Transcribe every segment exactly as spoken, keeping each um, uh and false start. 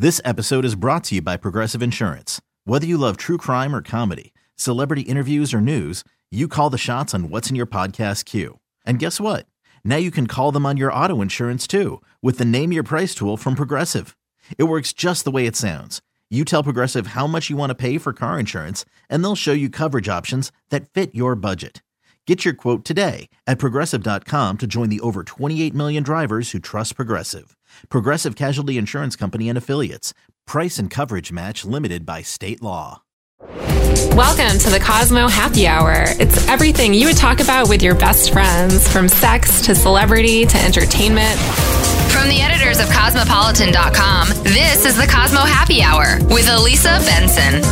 This episode is brought to you by Progressive Insurance. Whether you love true crime or comedy, celebrity interviews or news, you call the shots on what's in your podcast queue. And guess what? Now you can call them on your auto insurance too with the Name Your Price tool from Progressive. It works just the way it sounds. You tell Progressive how much you want to pay for car insurance, and they'll show you coverage options that fit your budget. Get your quote today at Progressive dot com to join the over twenty-eight million drivers who trust Progressive. Progressive Casualty Insurance Company and Affiliates. Price and coverage match limited by state law. Welcome to the Cosmo Happy Hour. It's everything you would talk about with your best friends, from sex to celebrity to entertainment. From the editors of Cosmopolitan dot com, this is the Cosmo Happy Hour with Elisa Benson.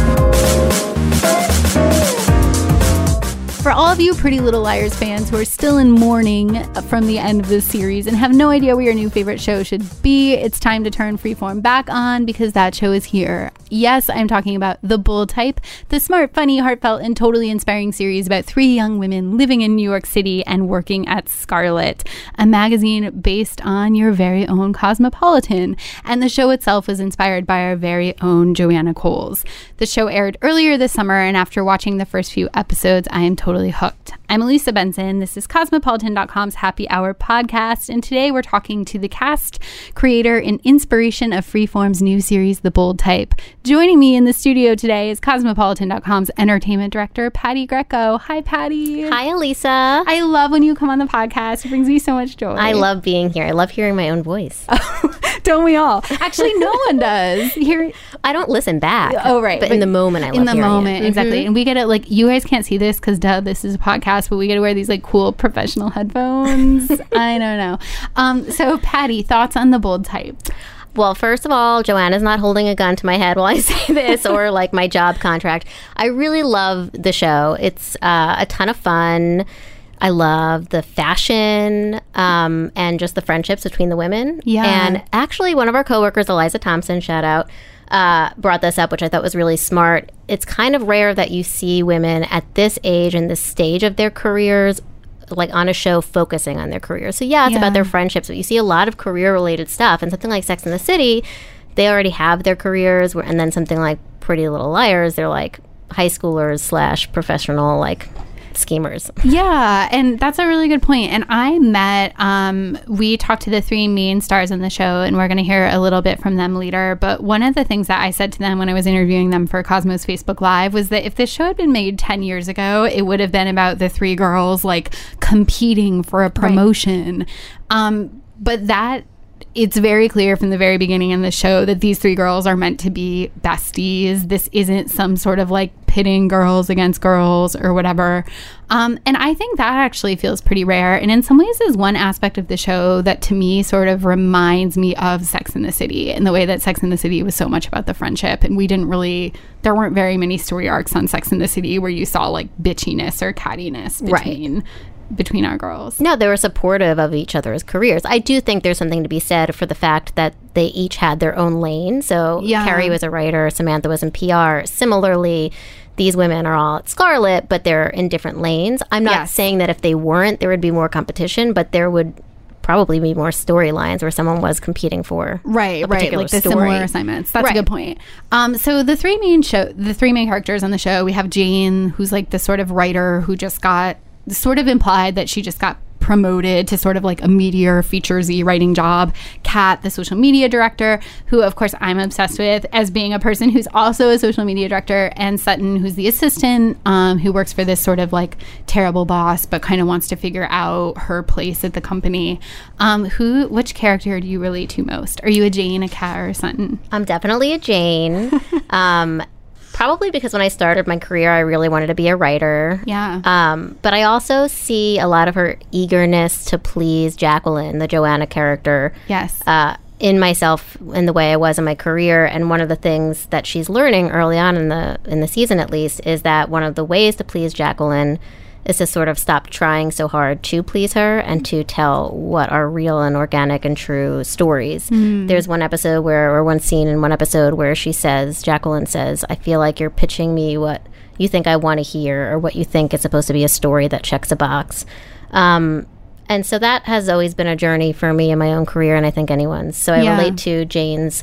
For all of you Pretty Little Liars fans who are still in mourning from the end of this series and have no idea where your new favorite show should be, it's time to turn Freeform back on because that show is here. Yes, I'm talking about The Bold Type, the smart, funny, heartfelt, and totally inspiring series about three young women living in New York City and working at Scarlet, a magazine based on your very own Cosmopolitan. And the show itself was inspired by our very own Joanna Coles. The show aired earlier this summer, and after watching the first few episodes, I am totally hooked. I'm Elisa Benson. This is Cosmopolitan dot com's Happy Hour podcast, and today we're talking to the cast, creator, and inspiration of Freeform's new series, The Bold Type. Joining me in the studio today is Cosmopolitan dot com's entertainment director, Patty Greco. Hi, Patty. Hi, Elisa. I love when you come on the podcast. It brings me so much joy. I love being here. I love hearing my own voice. Don't we all? Actually, no one does. Here, I don't listen back. Oh, right. But, but in the moment, I love In the moment, it. exactly. Mm-hmm. And we get it, like, you guys can't see this because, duh, this is a podcast, but we get to wear these, like, cool professional headphones. I don't know. Um, so, Patty, thoughts on The Bold Type? Well, first of all, Joanna's not holding a gun to my head while I say this or, like, my job contract. I really love the show. It's uh, a ton of fun. I love the fashion um, and just the friendships between the women. Yeah. And actually, one of our coworkers, Eliza Thompson, shout out, uh, brought this up, which I thought was really smart. It's kind of rare that you see women at this age and this stage of their careers, like on a show focusing on their careers. So yeah, it's yeah. about their friendships, but you see a lot of career-related stuff. And something like Sex and the City, they already have their careers. And then something like Pretty Little Liars, they're like high schoolers slash professional, like, schemers. Yeah, and that's a really good point. And I met, um, we talked to the three main stars in the show, and we're going to hear a little bit from them later. But one of the things that I said to them when I was interviewing them for Cosmos Facebook Live was that if this show had been made ten years ago, it would have been about the three girls, like, competing for a promotion. Right. Um, but that... It's very clear from the very beginning in the show that these three girls are meant to be besties. This isn't some sort of, like, pitting girls against girls or whatever. Um, and I think that actually feels pretty rare. And in some ways is one aspect of the show that to me sort of reminds me of Sex and the City, in the way that Sex and the City was so much about the friendship. And we didn't really, there weren't very many story arcs on Sex and the City where you saw, like, bitchiness or cattiness between... Right. between our girls. No, they were supportive of each other's careers. I do think there's something to be said for the fact that they each had their own lane. So yeah. Carrie was a writer, Samantha was in P R. Similarly, these women are all at Scarlet, but they're in different lanes. I'm not yes. saying that if they weren't, there would be more competition, but there would probably be more storylines where someone was competing for right, a right, like the story. Similar assignments. That's right. a good point. Um, so the three main show, the three main characters on the show, we have Jane, who's like the sort of writer who just got sort of implied that she just got promoted to sort of like a meteor features-y writing job. Kat, the social media director, who of course I'm obsessed with as being a person who's also a social media director, and Sutton, who's the assistant, um, who works for this sort of like terrible boss but kind of wants to figure out her place at the company. Um, who, which character do you relate to most? Are you a Jane, a Kat, or a Sutton? I'm definitely a Jane. um Probably because when I started my career, I really wanted to be a writer. Yeah. Um, but I also see a lot of her eagerness to please Jacqueline, the Joanna character. Yes. Uh, in myself, in the way I was in my career. And one of the things that she's learning early on in the in the season, at least, is that one of the ways to please Jacqueline is to sort of stop trying so hard to please her and to tell what are real and organic and true stories. Mm. There's one episode where, or one scene in one episode where she says, Jacqueline says, I feel like you're pitching me what you think I want to hear or what you think is supposed to be a story that checks a box. Um, and so that has always been a journey for me in my own career, and I think anyone's. So I yeah. relate to Jane's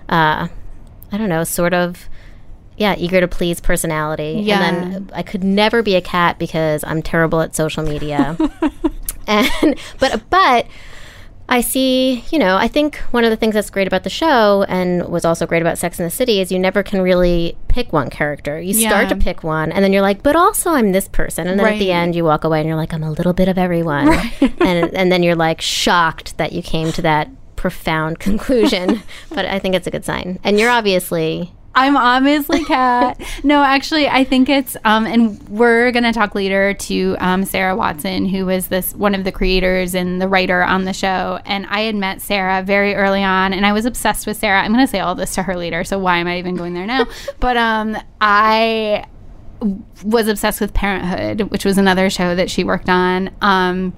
uh, I don't know, sort of, yeah, eager to please personality. Yeah. And then I could never be a cat because I'm terrible at social media. and but but I see, you know, I think one of the things that's great about the show and was also great about Sex and the City is you never can really pick one character. You Yeah. start to pick one and then you're like, but also I'm this person. And then at the Right. end you walk away and you're like, I'm a little bit of everyone. Right. and and then you're like shocked that you came to that profound conclusion. But I think it's a good sign. And you're obviously... I'm obviously Kat. No, actually, I think it's, um, and we're going to talk later to um, Sarah Watson, who was this one of the creators and the writer on the show. And I had met Sarah very early on, and I was obsessed with Sarah. I'm going to say all this to her later, so why am I even going there now? But um, I was obsessed with Parenthood, which was another show that she worked on. Um,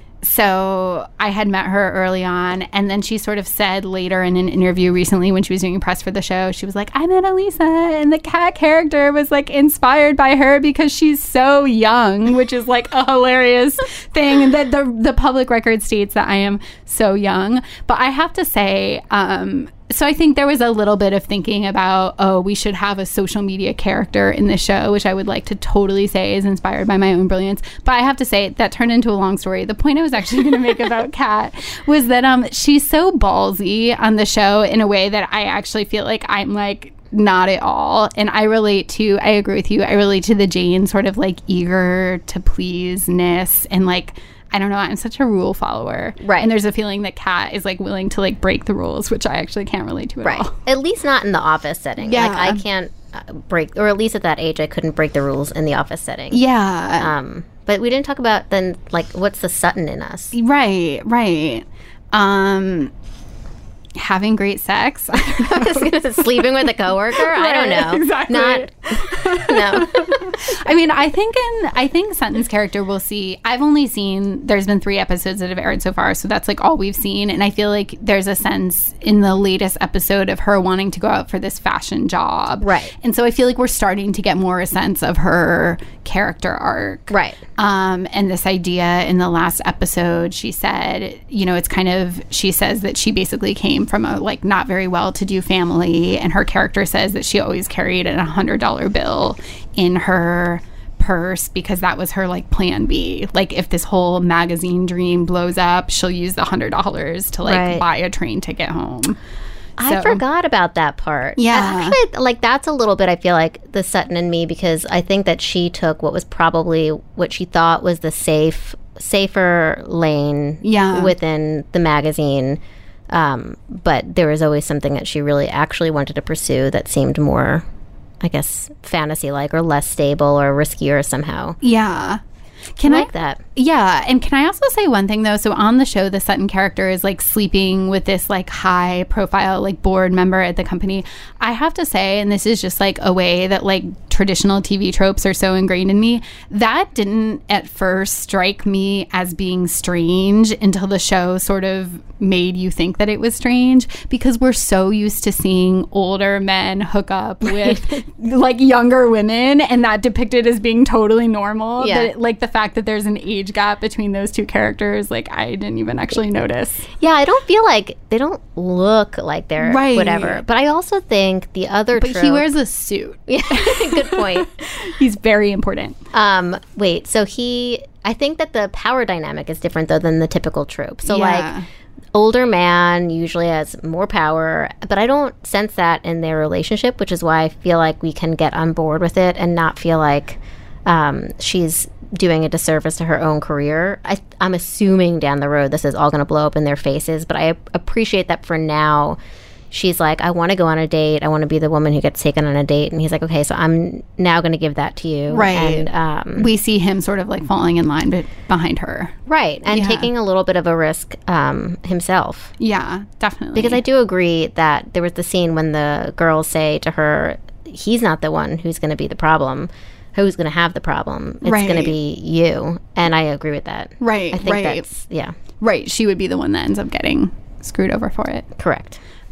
So I had met her early on, and then she sort of said later in an interview recently when she was doing press for the show, she was like, I met Elisa, and the cat character was like inspired by her because she's so young, which is like a hilarious thing. And that the the public record states that I am so young. But I have to say, um, so I think there was a little bit of thinking about, oh, we should have a social media character in the show, which I would like to totally say is inspired by my own brilliance. But I have to say that turned into a long story. The point I was actually going to make about Kat was that um, she's so ballsy on the show in a way that I actually feel like I'm like not at all. And I relate to, I agree with you, I relate to the Jane sort of like eager to please-ness and like, I don't know, I'm such a rule follower. Right. And there's a feeling that Kat is like willing to like break the rules, which I actually can't relate to at Right. all. At least not in the office setting. Yeah. Like I can't uh, break, or at least at that age, I couldn't break the rules in the office setting. Yeah. Um, but we didn't talk about then, like, what's the Sutton in us? Right, right. Um, having great sex. Sleeping with a coworker? I don't Right, know. exactly. Not, no. I mean, I think in I think Sutton's character we'll see. I've only seen there's been three episodes that have aired so far, so that's like all we've seen. And I feel like there's a sense in the latest episode of her wanting to go out for this fashion job, Right. And so I feel like we're starting to get more a sense of her character arc, Right. Um, and this idea in the last episode, she said, you know, it's kind of she says that she basically came from a like not very well-to-do family, and her character says that she always carried a hundred dollar bill in her purse because that was her like plan B. Like if this whole magazine dream blows up, she'll use the hundred dollars to like Right. buy a train ticket home. I So- forgot about that part. Yeah. And actually, like, that's a little bit, I feel like, the Sutton in me, because I think that she took what was probably what she thought was the safe, safer lane Yeah. within the magazine. Um, but there was always something that she really actually wanted to pursue that seemed more, I guess, fantasy-like or less stable or riskier somehow. Yeah. Can I I like that. Yeah, and can I also say one thing though? So on the show, the Sutton character is like sleeping with this like high profile like board member at the company. I have to say, and this is just like a way that like traditional T V tropes are so ingrained in me, that didn't at first strike me as being strange until the show sort of made you think that it was strange, because we're so used to seeing older men hook up with like younger women, and that depicted as being totally normal. Yeah. That, like the fact that there's an age gap between those two characters, like I didn't even actually notice. Yeah, I don't feel like they don't look like they're Right. whatever. But I also think the other But trope, he wears a suit. yeah, good point. He's very important. Um, wait, so he, I think that the power dynamic is different though than the typical trope. So Yeah. like older man usually has more power, but I don't sense that in their relationship, which is why I feel like we can get on board with it and not feel like um, she's doing a disservice to her own career. I, I'm assuming down the road this is all going to blow up in their faces, but I appreciate that for now. She's like, I want to go on a date. I want to be the woman who gets taken on a date. And he's like, okay, so I'm now going to give that to you. Right. And, um, We see him sort of like falling in line be- behind her. right. And Yeah. taking a little bit of a risk um, himself. Yeah, definitely. Because I do agree that there was the scene when the girls say to her, he's not the one who's going to be the problem. Who's going to have the problem? It's Right. going to be you. And I agree with that. Right, I think right. that's, yeah, Right, she would be the one that ends up getting screwed over for it. correct.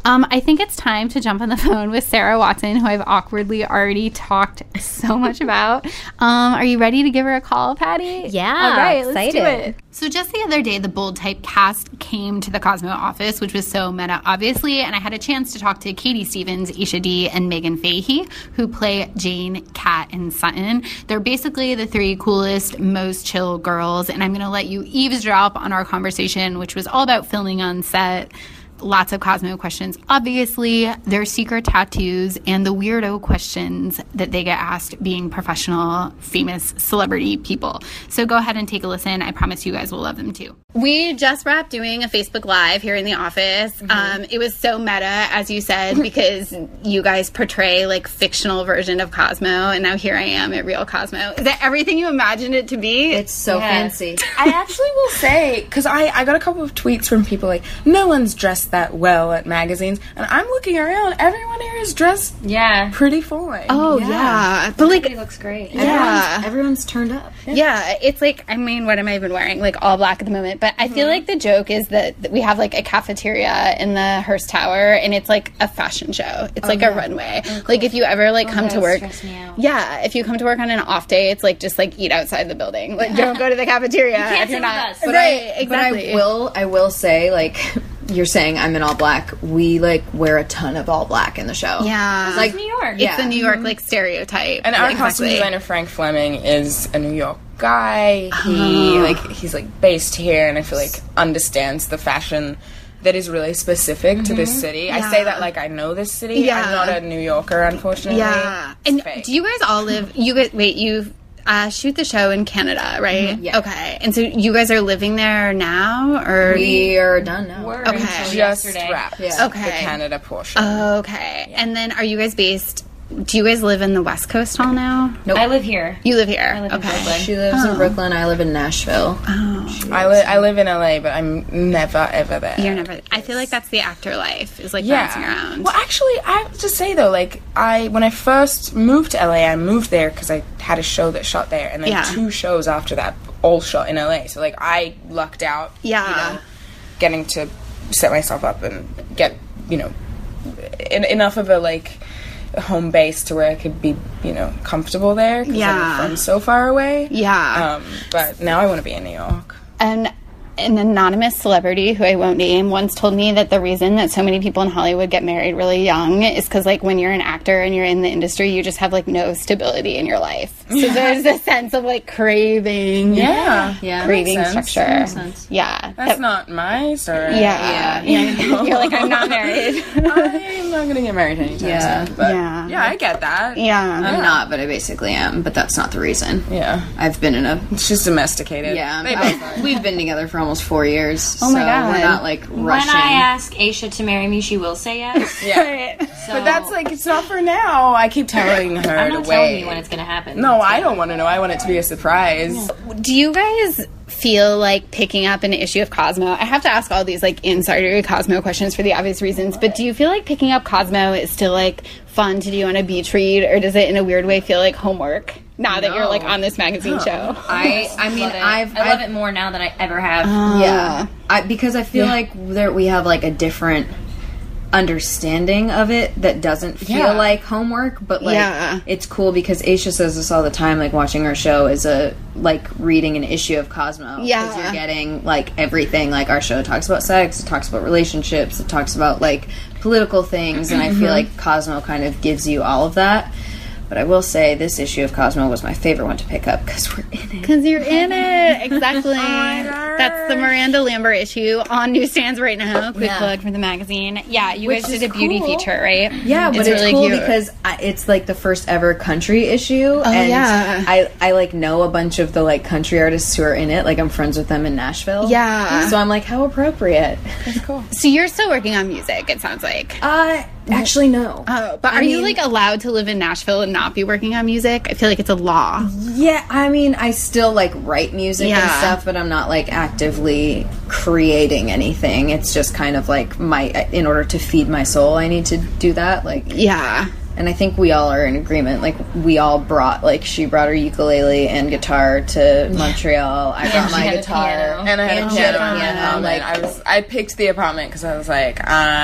Um, I think it's time to jump on the phone with Sarah Watson, who I've awkwardly already talked so much about. Um, are you ready to give her a call, Patty? Yeah, All right, let's do excited. it. So just the other day, the Bold Type cast came to the Cosmo office, which was so meta, obviously, and I had a chance to talk to Katie Stevens, Aisha Dee, and Megan Fahey, who play Jane, Kat, and Sutton. They're basically the three coolest, most chill girls, and I'm going to let you eavesdrop on our conversation, which was all about filming on set. Lots of Cosmo questions, obviously, their secret tattoos, and the weirdo questions that they get asked being professional, famous celebrity people. So go ahead and take a listen. I promise you guys will love them too. We just wrapped doing a Facebook Live here in the office. Mm-hmm. Um, it was so meta, as you said, because you guys portray like fictional version of Cosmo, and now here I am at Real Cosmo. Is that everything you imagined it to be? It's so Yeah. fancy. I actually will say, because I, I got a couple of tweets from people like, no one's dressed that well at magazines, and I'm looking around, everyone here is dressed Yeah. pretty fine. Oh, yeah. But like, It looks great. yeah. Everyone's, everyone's turned up. Yeah, it's like, I mean, what am I even wearing? Like, all black at the moment. But I feel like the joke is that, that we have, like, a cafeteria in the Hearst Tower, and it's, like, a fashion show. It's, like, a runway. Like, if you ever, like, come to work. Stress me out. Yeah, if you come to work on an off day, it's, like, just, like, eat outside the building. Like, don't go to the cafeteria if sit you're with not. us. Right, But I- exactly. But I will, I will say, like, you're saying I'm in all black. We, like, wear a ton of all black in the show. Yeah. Like, New York. It's the New York, like, stereotype. And our Exactly. costume designer Frank Fleming is a New York guy. He like he's like based here, and I feel like understands the fashion that is really specific to this city. I say that like I know this city. Yeah. I'm not a New Yorker, unfortunately. Yeah. It's And fake. do you guys all live, you guys, wait, you uh, shoot the show in Canada, right? Yeah. Okay. And so you guys are living there now, or? we are done now. We're Okay. just yesterday. wrapped Yeah. Okay. the Canada portion. Okay. And then are you guys based, do you guys live in the West Coast all now? Nope. I live here. You live here? live in okay. Brooklyn. She lives in Brooklyn. I live in Nashville. I, li- I live in L A, but I'm never ever there. You're never, I feel like that's the actor life, is like Yeah. bouncing around. Well, actually, I have to say though, like I when I first moved to L A, I moved there because I had a show that shot there, and then Yeah. two shows after that all shot in L A. So like I lucked out. Yeah. You know, getting to set myself up and get you know in, enough of a like home base to where I could be you know comfortable there because Yeah. I'm from so far away. Yeah. Um, but now I want to be in New York. And an anonymous celebrity who I won't name once told me that the reason that so many people in Hollywood get married really young is because, like, when you're an actor and you're in the industry, you just have, like, no stability in your life. So there's this sense of, like, craving. Yeah. Yeah. Craving Makes sense. structure. Makes sense. Yeah. That's That- not my story. Yeah. Yeah. You're like, I'm not married. I'm not gonna get married anytime Yeah. soon. But Yeah. yeah, I get that. Yeah. I'm not, but I basically am. But that's not the reason. Yeah. I've been in a It's just domesticated. yeah. They I- both are. we've been together for almost four years. Oh my so God. We're not like When rushing. I ask Aisha to marry me, she will say yes. Yeah. So But that's like, it's not for now. I keep telling her I'm to not telling wait. you when it's going to happen. No, I don't want to know. I want it to be a surprise. Do you guys feel like picking up an issue of Cosmo? I have to ask all these like insider Cosmo questions for the obvious reasons, but do you feel like picking up Cosmo is still like fun to do on a beach read, or does it in a weird way feel like homework now that you're like on this magazine show? I I mean Love it. I've I love I've- it more now than I ever have. Yeah, I, because I feel like there we have like a different understanding of it that doesn't feel Yeah. like homework, but like Yeah. it's cool because Aisha says this all the time. Like watching our show is a like reading an issue of Cosmo. Yeah. because you're getting like everything. Like our show talks about sex, it talks about relationships, it talks about like political things, and I feel like Cosmo kind of gives you all of that. But I will say this issue of Cosmo was my favorite one to pick up because we're in it. Because you're in it. Exactly. That's the Miranda Lambert issue on newsstands right now. Quick Yeah. plug for the magazine. Yeah, you Which guys is did a beauty cool. feature, right? Yeah, but it's, really cool cute. because I, it's like the first ever country issue, and yeah. I I like know a bunch of the like country artists who are in it. Like I'm friends with them in Nashville. Yeah. so I'm like, how appropriate. So you're still working on music, it sounds like. Uh, actually, no. Oh, but I are you mean- like allowed to live in Nashville and not be working on music? I feel like it's a law. Yeah, I mean, I still like write music and Yeah. stuff, but I'm not like actively creating anything. It's just kind of like my in order to feed my soul, I need to do that. Like, Yeah. and I think we all are in agreement. Like, we all brought, like, she brought her ukulele and guitar to Montreal. I brought my guitar. And I had and a she had piano. a piano. Um, Like, I was, I picked the apartment because I was like, uh,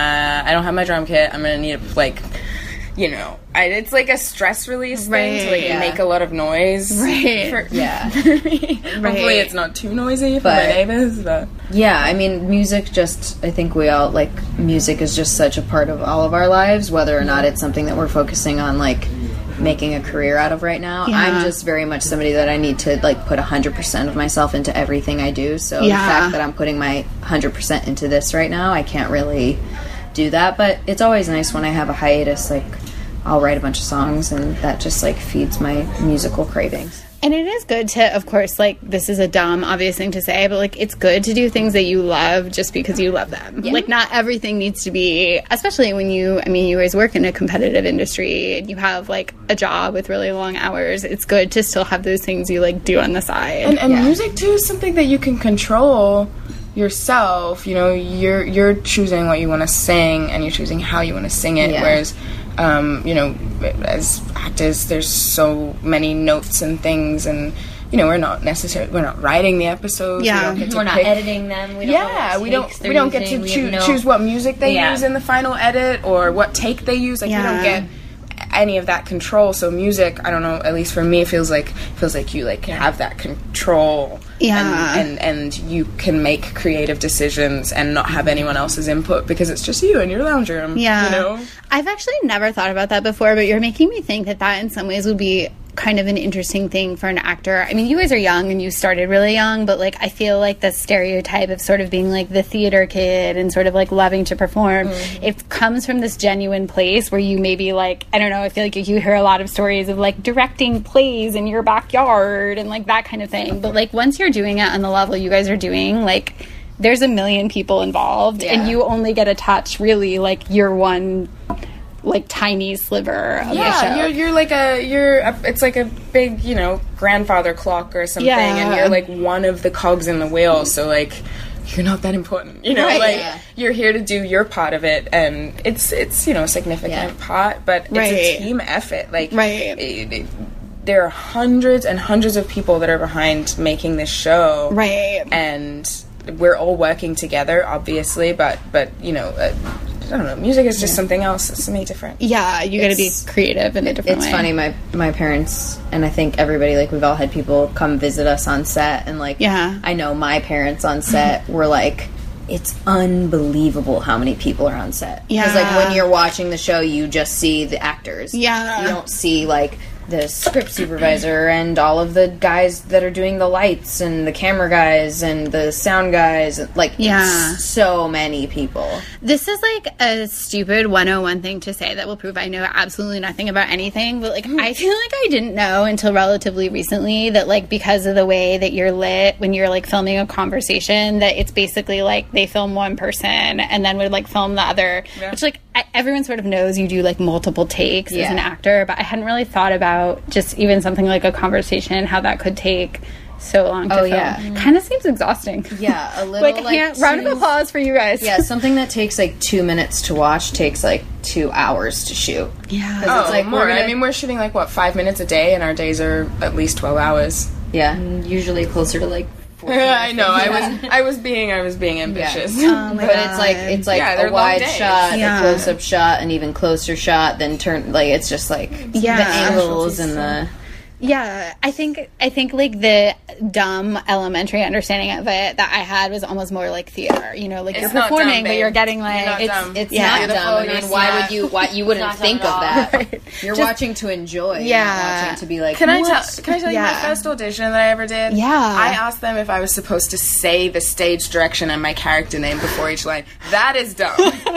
I don't have my drum kit. I'm gonna need, like, you know, I, it's like a stress release thing to, like, yeah. make a lot of noise. Right. For, Yeah. for me. Hopefully it's not too noisy for But- my neighbors, but... Yeah, I mean, music just, I think we all, like, music is just such a part of all of our lives, whether or not it's something that we're focusing on, like, making a career out of right now. Yeah. I'm just very much somebody that I need to, like, put one hundred percent of myself into everything I do. So Yeah. the fact that I'm putting my one hundred percent into this right now, I can't really do that. But it's always nice when I have a hiatus, like, I'll write a bunch of songs, and that just, like, feeds my musical cravings. And it is good to, of course, like, this is a dumb, obvious thing to say, but, like, it's good to do things that you love just because you love them. Like, not everything needs to be, especially when you, I mean, you guys work in a competitive industry and you have, like, a job with really long hours. It's good to still have those things you, like, do on the side. And, and music, too, is something that you can control yourself. You know, you're you're choosing what you want to sing, and you're choosing how you want to sing it, Yeah. whereas... Um, you know, as actors, there's so many notes and things, and you know, we're not necessarily we're not writing the episodes. Yeah. we don't get to We're not pick- editing them. We don't know Yeah, what we takes don't they're we don't get using. to We choo- have no- choose what music they Yeah. use in the final edit or what take they use. Like we Yeah. don't get any of that control. So music, I don't know. At least for me, it feels like feels like you like have that control. Yeah. and, and and you can make creative decisions and not have anyone else's input because it's just you in your lounge room. Yeah. you know. I've actually never thought about that before, but you're making me think that that in some ways would be kind of an interesting thing for an actor. I mean, you guys are young and you started really young, but like I feel like the stereotype of sort of being like the theater kid and sort of like loving to perform, Mm-hmm. it comes from this genuine place where you maybe like, I don't know, I feel like you hear a lot of stories of like directing plays in your backyard and like that kind of thing. But like once you're doing it on the level you guys are doing, like there's a million people involved and you only get to touch really like your one like tiny sliver of the show. Yeah, you're you're like a you're a, it's like a big, you know, grandfather clock or something, Yeah. and you're like one of the cogs in the wheel. So like, you're not that important, you know. Right, like yeah. you're here to do your part of it, and it's it's you know a significant Yeah. part, but it's Right. a team effort. Like Right. it- it- there are hundreds and hundreds of people that are behind making this show, Right. and we're all working together, obviously, but but you know. Uh, I don't know. Music is just something else. It's something different. Yeah, you got to be It's- creative in a different It's way. funny, my my parents and I think everybody, like, we've all had people come visit us on set, and like, Yeah. I know my parents on set were like, it's unbelievable how many people are on set. Because like Yeah. when you're watching the show, you just see the actors. Yeah. you don't see like the script supervisor and all of the guys that are doing the lights and the camera guys and the sound guys. Like, Yeah. it's so many people. This is like a stupid one oh one thing to say that will prove I know absolutely nothing about anything, but like I feel like I didn't know until relatively recently that like because of the way that you're lit when you're like filming a conversation that it's basically like they film one person and then would like film the other, which like I, everyone sort of knows you do like multiple takes as Yeah. an actor, but I hadn't really thought about just even something like a conversation, how that could take so long to Oh, film. yeah. Kind of seems exhausting. Yeah, a little like, like, hand, round of two- applause for you guys. Yeah, something that takes like two minutes to watch takes like two hours to shoot. Yeah. Oh, it's like, more. we're gonna- I mean, we're shooting like what five minutes a day, and our days are at least twelve hours. Yeah. Usually closer to like. I know. I was. I was being. I was being ambitious. Oh my But God. it's like it's like Yeah, they're a long wide days. shot, Yeah. a close up shot, an even closer shot, then turn like it's just like Yeah. the angles and the Yeah, I think I think like the dumb elementary understanding of it that I had was almost more like theater. You know, like It's you're not performing, dumb, but babe. you're getting like You're not it's dumb. it's Yeah. not Beautiful, dumb. I you're mean, why smart. would you why you wouldn't not dumb think at of all. that? Right. You're Just- watching to enjoy. You're Yeah. not watching to be like Can I what? tell? Can I tell you Yeah. my first audition that I ever did? Yeah. I asked them if I was supposed to say the stage direction and my character name before each line. That is dumb.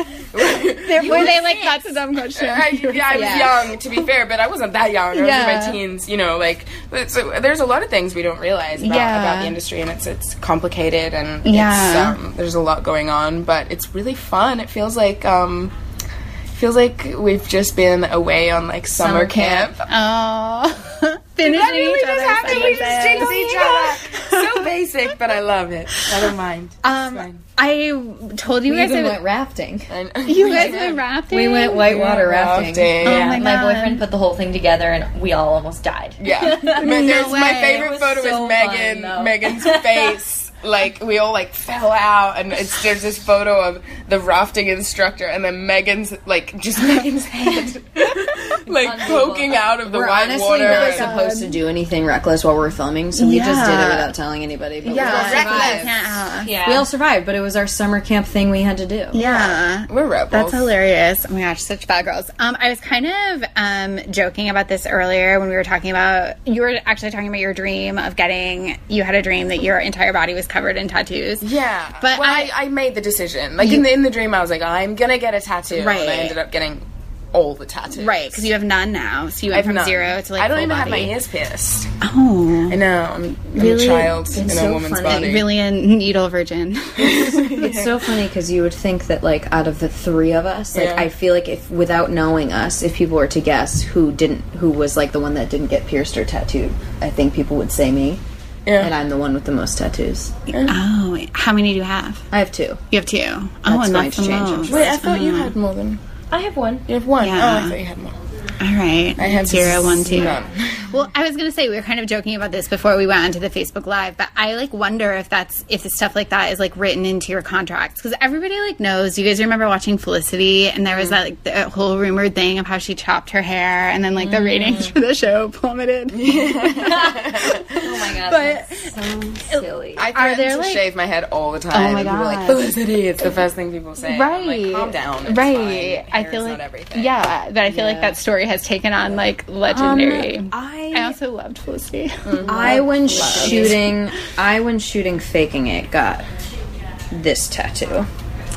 They- were they like that's a dumb question? I, yeah, I was Yeah. young, to be fair, but I wasn't that young. I was Yeah. in my teens, you know, like, so there's a lot of things we don't realize about, Yeah. about the industry, and it's it's complicated, and Yeah. it's, um, there's a lot going on, but it's really fun. It feels like, um, feels like we've just been away on, like, summer, Summer camp. camp. Oh, finishing That really each just other's happened. We just sentences. jinxed each other. So basic, but I love it. I don't mind. It's Um, fine. I told you We guys even that went rafting. you guys went rafting. We went whitewater rafting. Rafting. Oh Yeah. my My God. boyfriend put the whole thing together, and we all almost died. Yeah. But there's my way. favorite It was photo so is Megan. fun, though. Megan's face. Like we all like fell out, and it's there's this photo of the rafting instructor, and then Megan's like just Megan's head, like poking out of the We're white honestly water. not supposed to do anything reckless while we're filming, so we just did it Yeah. without telling anybody. But Yeah, we all reckless. survived. Yeah. Yeah. We all survived, but it was our summer camp thing we had to do. Yeah. We're rebels. That's hilarious. Oh my gosh, such bad girls. Um, I was kind of um, joking about this earlier when we were talking about, you were actually talking about your dream of getting, you had a dream that your entire body was covered in tattoos. Yeah, But well, I- I, I made the decision. Like in the in the dream, I was like, I'm gonna get a tattoo, Right. and I ended up getting all the tattoos. Right, because you have none now. So you I went have from none. zero to like I don't full even have my body. ears pierced. Oh. I know. I'm, I'm Really? a child in It's a so woman's funny. body. Really a needle virgin. It's so funny because you would think that, like, out of the three of us, like, Yeah. I feel like if, without knowing us, if people were to guess who didn't, who was like the one that didn't get pierced or tattooed, I think people would say me. Yeah. And I'm the one with the most tattoos. Oh, wait. How many do you have? I have two. You have two. Oh, That's and going that's to the change, I'm most. sure. Wait, I thought you had more than. I have one. You have one. Yeah. Oh, I thought you had more. All right. I have zero, one, two. none. Well, I was gonna say we were kind of joking about this before we went onto the Facebook Live, but I like wonder if that's if the stuff like that is like written into your contracts because everybody like knows. You guys remember watching Felicity, and there was that like the whole rumored thing of how she chopped her hair, and then like the ratings for the show plummeted. Oh my god, But- that's so silly. I Are threaten there, to like- shave my head all the time. Oh my and people are like, God. Felicity, it's the first thing people say. I'm like, calm down. It's right. fine. I Hair's feel not like everything. yeah, but I feel like that story has taken on like legendary. Um, I- I also loved Felicity. I, when shooting, I, when shooting Faking It, got this tattoo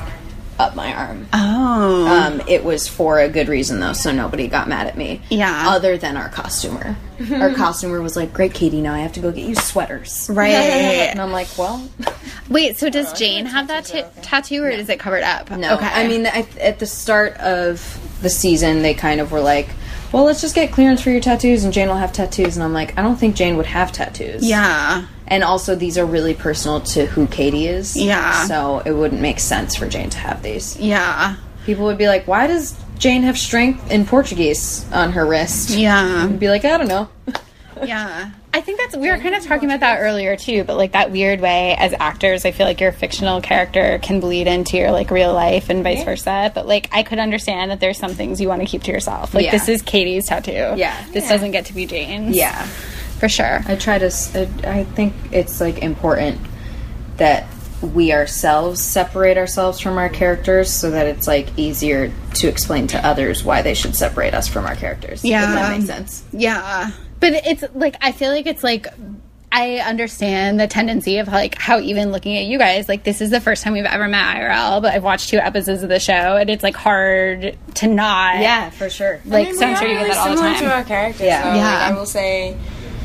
up my arm. Oh, Um, it was for a good reason, though, so nobody got mad at me. Yeah. Other than our costumer. Our costumer was like, great, Katie, now I have to go get you sweaters. right. And I'm like, well, Wait, so does Jane have that t- tattoo, or is it covered up? no. Okay. I mean, I, at the start of the season, they kind of were like, well, let's just get clearance for your tattoos, and Jane will have tattoos. And I'm like, I don't think Jane would have tattoos. yeah. And also, these are really personal to who Katie is. Yeah. So it wouldn't make sense for Jane to have these. Yeah. People would be like, why does Jane have strength in Portuguese on her wrist? Yeah. I'd be like, I don't know. Yeah. I think that's, we were kind of talking about that earlier too, but like that weird way as actors, I feel like your fictional character can bleed into your like real life and vice versa. But like, I could understand that there's some things you want to keep to yourself. Like, Yeah. this is Katie's tattoo. Yeah. This doesn't get to be Jane's. Yeah. For sure. I try to, s- I I think it's like important that we ourselves separate ourselves from our characters so that it's like easier to explain to others why they should separate us from our characters. Yeah. If that makes sense. Yeah. But it's like, I feel like it's like, I understand the tendency of like how even looking at you guys, like this is the first time we've ever met I R L, but I've watched two episodes of the show and it's like hard to not. Yeah, for sure. Like, I mean, so I'm we sure are you get really that all the similar time. to our characters. Yeah. though. Yeah. Like, I will say,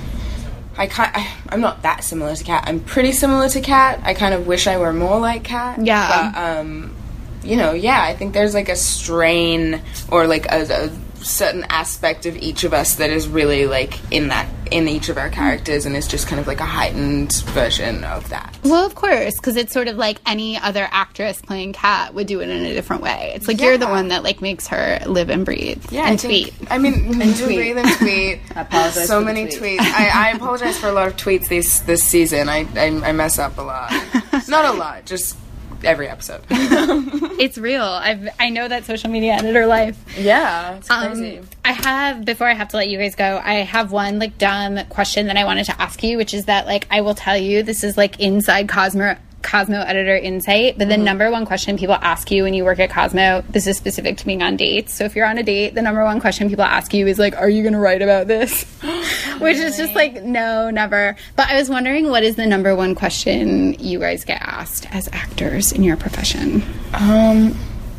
I kind, I, I'm not that similar to Kat. I'm pretty similar to Kat. I kind of wish I were more like Kat. Yeah. But um, you know, yeah, I think there's like a strain or like a, a certain aspect of each of us that is really like in that in each of our characters, and it's just kind of like a heightened version of that. Well, of course, because it's sort of like any other actress playing Kat would do it in a different way. It's like you're the Yeah. one that like makes her live and breathe Yeah, and I think, tweet. I mean, and tweet. breathe and tweet. I apologize So for the many tweet. tweets. I, I apologize for a lot of tweets this this season. I I, I mess up a lot. Not a lot, just every episode. It's real. I've I know that social media editor life. Yeah, it's Um, crazy. I have, before I have to let you guys go, I have one like dumb question that I wanted to ask you, which is that like I will tell you this is like inside Cosmo Cosmo editor insight, but the number one question people ask you when you work at Cosmo, this is specific to being on dates. So if you're on a date, the number one question people ask you is like, are you going to write about this? Which is just like, no, never. But I was wondering, what is the number one question you guys get asked as actors in your profession? Um.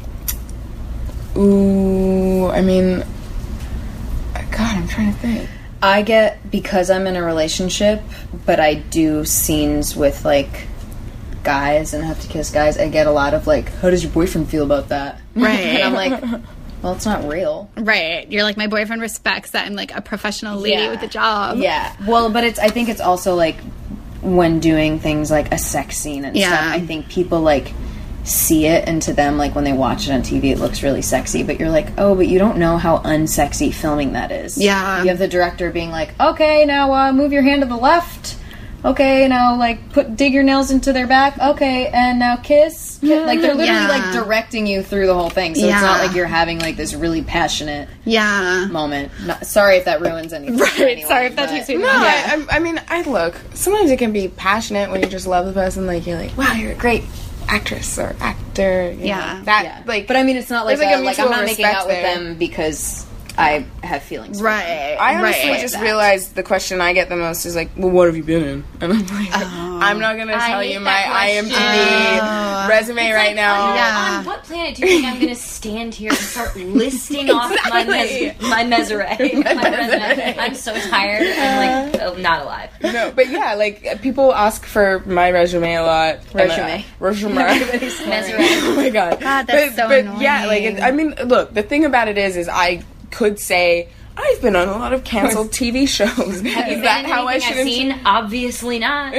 Ooh, I mean, God, I'm trying to think. I get, because I'm in a relationship, but I do scenes with like guys and have to kiss guys, I get a lot of like, how does your boyfriend feel about that? Right. And I'm like, well, it's not real. Right. You're like, my boyfriend respects that I'm like a professional lady Yeah. with a job. Yeah. Well, but it's, I think it's also like when doing things like a sex scene and Yeah. stuff, I think people like see it, and to them, like when they watch it on T V, it looks really sexy, but you're like, oh, but you don't know how unsexy filming that is. Yeah. You have the director being like, okay, now uh, move your hand to the left. Okay, now like put dig your nails into their back. Okay, and now kiss. Ki- Like they're literally Yeah. like directing you through the whole thing, so Yeah. it's not like you're having like this really passionate Yeah. moment. Not, sorry if that ruins anything. for Right. anyone, Sorry if that but- takes me. No, I, I, I mean, I look. Sometimes it can be passionate when you just love the person. Like you're like, wow, you're a great actress or actor. you Yeah. know, that Yeah. like. But I mean, it's not like, there's, like, a, a like I'm mutual not making respect out with there. them because I have feelings. for them. Right. I honestly right. just that. realized the question I get the most is like, well, what have you been in? And I'm like, I'm not gonna I tell hate you my that I M D B question. resume right now. Yeah. On what planet do you think I'm going to stand here and start listing off my mes- my mesuré, my resume? I'm so tired. I'm like, oh, not alive. No, but yeah, like people ask for my resume a lot. And, uh, Resume. resume. Mesuré. Oh my god. God, that's but, so but yeah, like annoying. it, I mean, look, the thing about it is, is I could say I've been on a lot of canceled T V shows. Have you is been that in how I anything should? I've seen? Obviously not.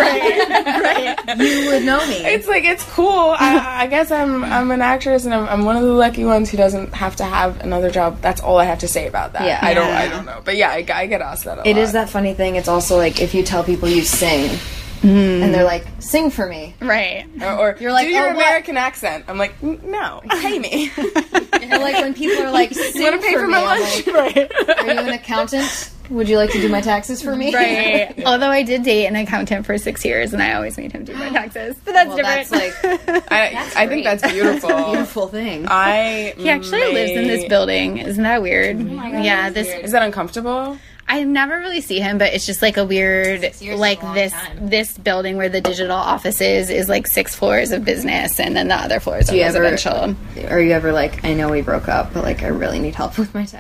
You would know me. It's like it's cool. I, I guess I'm I'm an actress, and I'm, I'm one of the lucky ones who doesn't have to have another job. That's all I have to say about that. Yeah. I don't I Yeah. don't know, but yeah, I, I get asked that a lot. It is that funny thing. It's also like if you tell people you sing, and they're like, "Sing for me." Right. Or, or You're like, do your "Oh, what?" American accent. I'm like, "N- no, pay me. Or like when people are like, "Sing You want to pay for me," my I'm lunch? like, are you an accountant? Would you like to do my taxes for me? Right. Although I did date an accountant for six years, and I always made him do my taxes. But that's Well, different. that's like I I think that's beautiful. beautiful thing. I he actually lives in this building. Isn't that weird? Yeah. This. Is that uncomfortable? I never really see him, but it's just like a weird, years is like a long this time. this building where the digital office is is like six floors of business, and then the other floors are you ever- residential. Are you ever like, I know we broke up, but like I really need help with my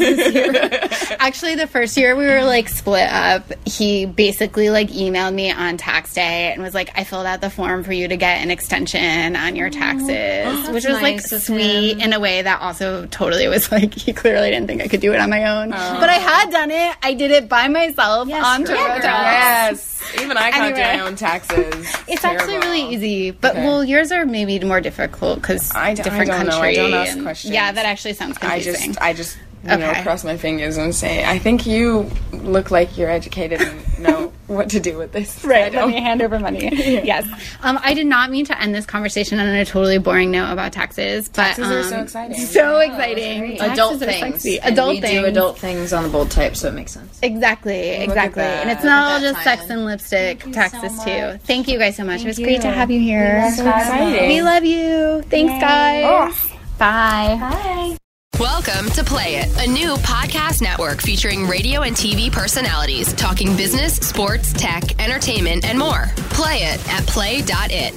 taxes? Actually, the first year we were like split up, he basically like emailed me on tax day and was like, I filled out the form for you to get an extension on your taxes, which was like nice of sweet him. in a way that also totally was like, he clearly didn't think I could do it on my own. But I had done it. I did it by myself on TurboTax. Yes. Even I can't do Anyway. my own taxes. It's actually terrible. really easy, but Okay. well, yours are maybe more difficult because I d- I different don't know. country. I don't ask and- questions. Yeah, that actually sounds I confusing. just I just you know Okay. cross my fingers and say, I think you look like you're educated and know what to do with this. I Right, let don't. me hand over money. Yes. Um, I did not mean to end this conversation on a totally boring note about taxes, but Taxes are so um, exciting. So exciting. Taxes adult are things. sexy. And Adult we things. do adult things on the bold type, so it makes sense. Exactly, at exactly. that. And it's Look not at all that just sex tie-in. and lipstick taxes so too. much. Thank you guys so much. it was Thank great to you. have you here. So exciting. We love you. Thanks, guys. Bye. Bye. Welcome to Play It, a new podcast network featuring radio and T V personalities talking business, sports, tech, entertainment, and more. Play it at play dot it.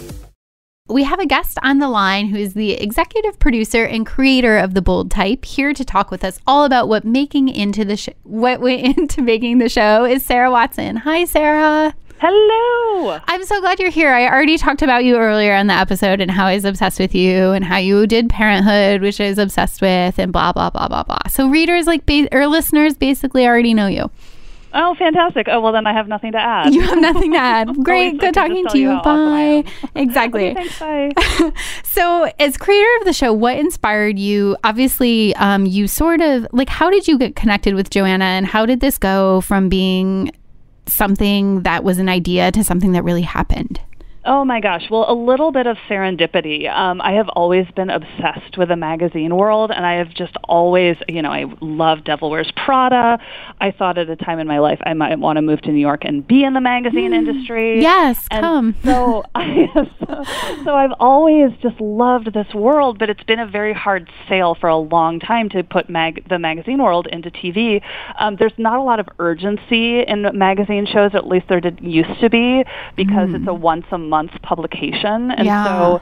We have a guest on the line who is the executive producer and creator of The Bold Type, here to talk with us all about what making into the sh- what went into making the show is Sarah Watson. Hi, Sarah. Hello. I'm so glad you're here. I already talked about you earlier in the episode and how I was obsessed with you and how you did Parenthood, which I was obsessed with, and blah, blah, blah, blah, blah. So readers like ba- or listeners basically already know you. Oh, fantastic. Oh, well, then I have nothing to add. You have nothing to add. Great. Always, I Good can talking just to tell you. you how awesome I Bye. am. Exactly. Okay, thanks, bye. So, as creator of the show, what inspired you? Obviously, um, you sort of like, how did you get connected with Joanna, and how did this go from being something that was an idea to something that really happened? Oh my gosh. Well, a little bit of serendipity. Um, I have always been obsessed with the magazine world, and I have just always, you know, I love Devil Wears Prada. I thought at a time in my life I might want to move to New York and be in the magazine mm. industry. Yes, and come. So, I, so, so I've always just loved this world, but it's been a very hard sale for a long time to put mag- the magazine world into T V. Um, there's not a lot of urgency in magazine shows, at least there did used to be, because mm. it's a once a month publication, and yeah. so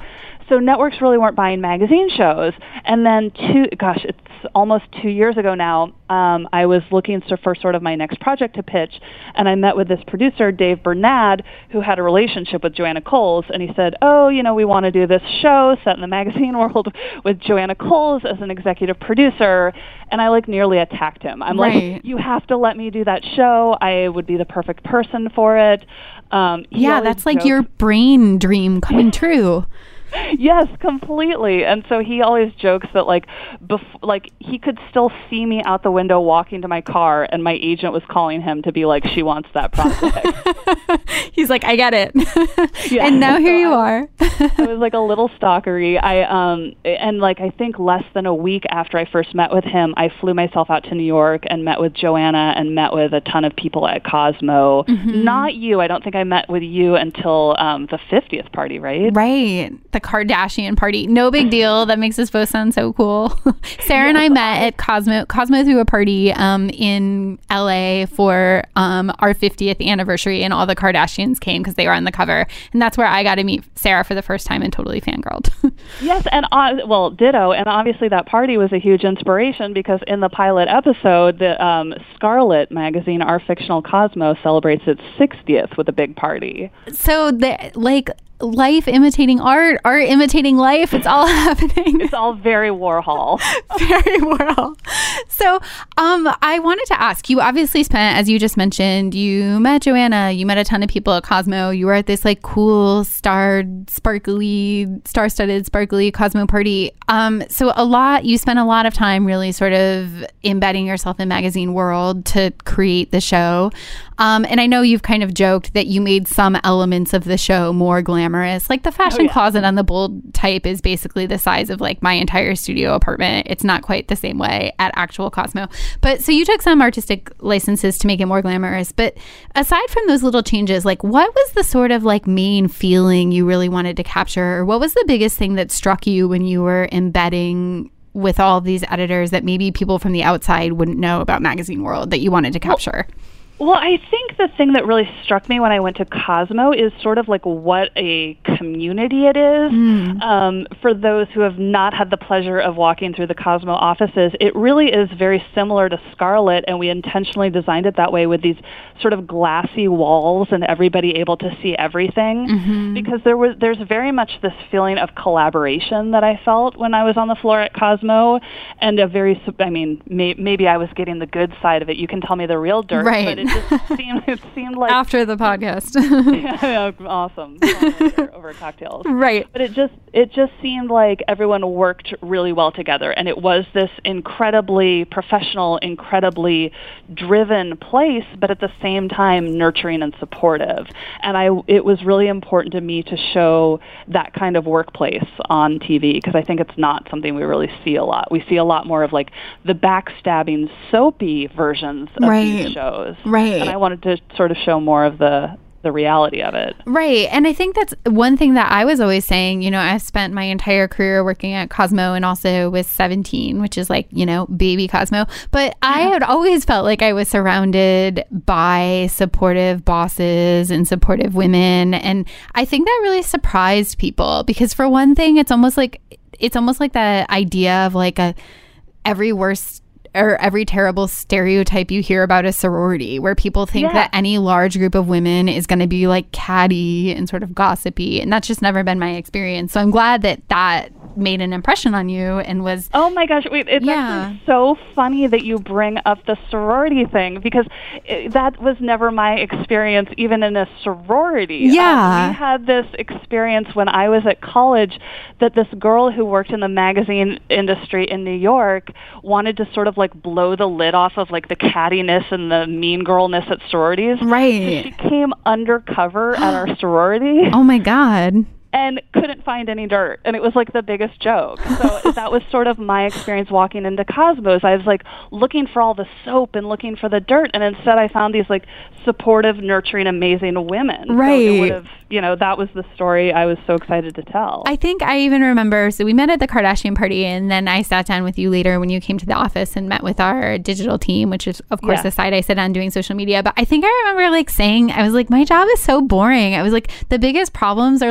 so networks really weren't buying magazine shows. And then two, gosh, it's almost two years ago now, um, I was looking for sort of my next project to pitch, and I met with this producer, Dave Bernard, who had a relationship with Joanna Coles, and he said, oh, you know, we want to do this show set in the magazine world with Joanna Coles as an executive producer, and I like nearly attacked him. I'm right. like, you have to let me do that show. I would be the perfect person for it. Um, yeah, that's like joked, your brain dream coming true. Yes, completely. And so he always jokes that like bef- like he could still see me out the window walking to my car, and my agent was calling him to be like, she wants that project. He's like, I get it. Yeah. And now here so you I, are. I was like a little stalkery. I um and like I think less than a week after I first met with him, I flew myself out to New York and met with Joanna and met with a ton of people at Cosmo. Mm-hmm. Not you. I don't think I met with you until um, the fiftieth party, right? Right. The Kardashian party. No big deal. That makes us both sound so cool. Sarah and I met at Cosmo. Cosmo threw a party um, in L A for um, our fiftieth anniversary, and all the Kardashians came because they were on the cover. And that's where I got to meet Sarah for the first time and totally fangirled. Yes, and uh, well, ditto. And obviously that party was a huge inspiration because in the pilot episode, the um, Scarlet magazine, Our Fictional Cosmo, celebrates its sixtieth with a big party. So, the, like... life imitating art, art imitating life. It's all happening. It's all very Warhol. Very Warhol. So um, I wanted to ask, you obviously spent, as you just mentioned, you met Joanna, you met a ton of people at Cosmo. You were at this like cool, starred, sparkly, star-studded, sparkly Cosmo party. Um, so a lot, you spent a lot of time really sort of embedding yourself in magazine world to create the show. Um, and I know you've kind of joked that you made some elements of the show more glamorous. Like the fashion oh, yeah. closet on the Bold type is basically the size of like my entire studio apartment. It's not quite the same way at actual Cosmo. But so you took some artistic licenses to make it more glamorous. But aside from those little changes, like what was the sort of like main feeling you really wanted to capture? Or what was the biggest thing that struck you when you were embedding with all these editors that maybe people from the outside wouldn't know about magazine world that you wanted to capture? Well, Well, I think the thing that really struck me when I went to Cosmo is sort of like what a community it is. Mm. Um, for those who have not had the pleasure of walking through the Cosmo offices, it really is very similar to Scarlet, and we intentionally designed it that way with these sort of glassy walls and everybody able to see everything. Mm-hmm. Because there was there's very much this feeling of collaboration that I felt when I was on the floor at Cosmo, and a very, I mean, may, maybe I was getting the good side of it. You can tell me the real dirt, right. but it just seemed it seemed like after the podcast. Yeah, awesome. over, over cocktails. Right. But it just it just seemed like everyone worked really well together, and it was this incredibly professional, incredibly driven place, but at the same time nurturing and supportive. And I it was really important to me to show that kind of workplace on T V, because I think it's not something we really see a lot. We see a lot more of like the backstabbing, soapy versions of right. these shows. Right. And I wanted to sort of show more of the the reality of it. Right. And I think that's one thing that I was always saying. You know, I've spent my entire career working at Cosmo and also with seventeen, which is like, you know, baby Cosmo. But I had always felt like I was surrounded by supportive bosses and supportive women. And I think that really surprised people because for one thing, it's almost like it's almost like that idea of like a every worst or every terrible stereotype you hear about a sorority, where people think yeah. that any large group of women is going to be like catty and sort of gossipy. And that's just never been my experience. So I'm glad that that made an impression on you and was... Oh my gosh, wait, it's yeah. actually so funny that you bring up the sorority thing, because it, that was never my experience even in a sorority. Yeah. Um, we had this experience when I was at college that this girl who worked in the magazine industry in New York wanted to sort of like blow the lid off of like the cattiness and the mean girlness at sororities. Right. So she came undercover at our sorority. Oh my God. And couldn't find any dirt. And it was like the biggest joke. So that was sort of my experience walking into Cosmos. I was like looking for all the soap and looking for the dirt. And instead I found these like supportive, nurturing, amazing women. Right. So it would have, you know, that was the story I was so excited to tell. I think I even remember, so we met at the Kardashian party, and then I sat down with you later when you came to the office and met with our digital team, which is, of course, yeah. the side I sit on doing social media. But I think I remember like saying, I was like, my job is so boring. I was like, the biggest problems are like when the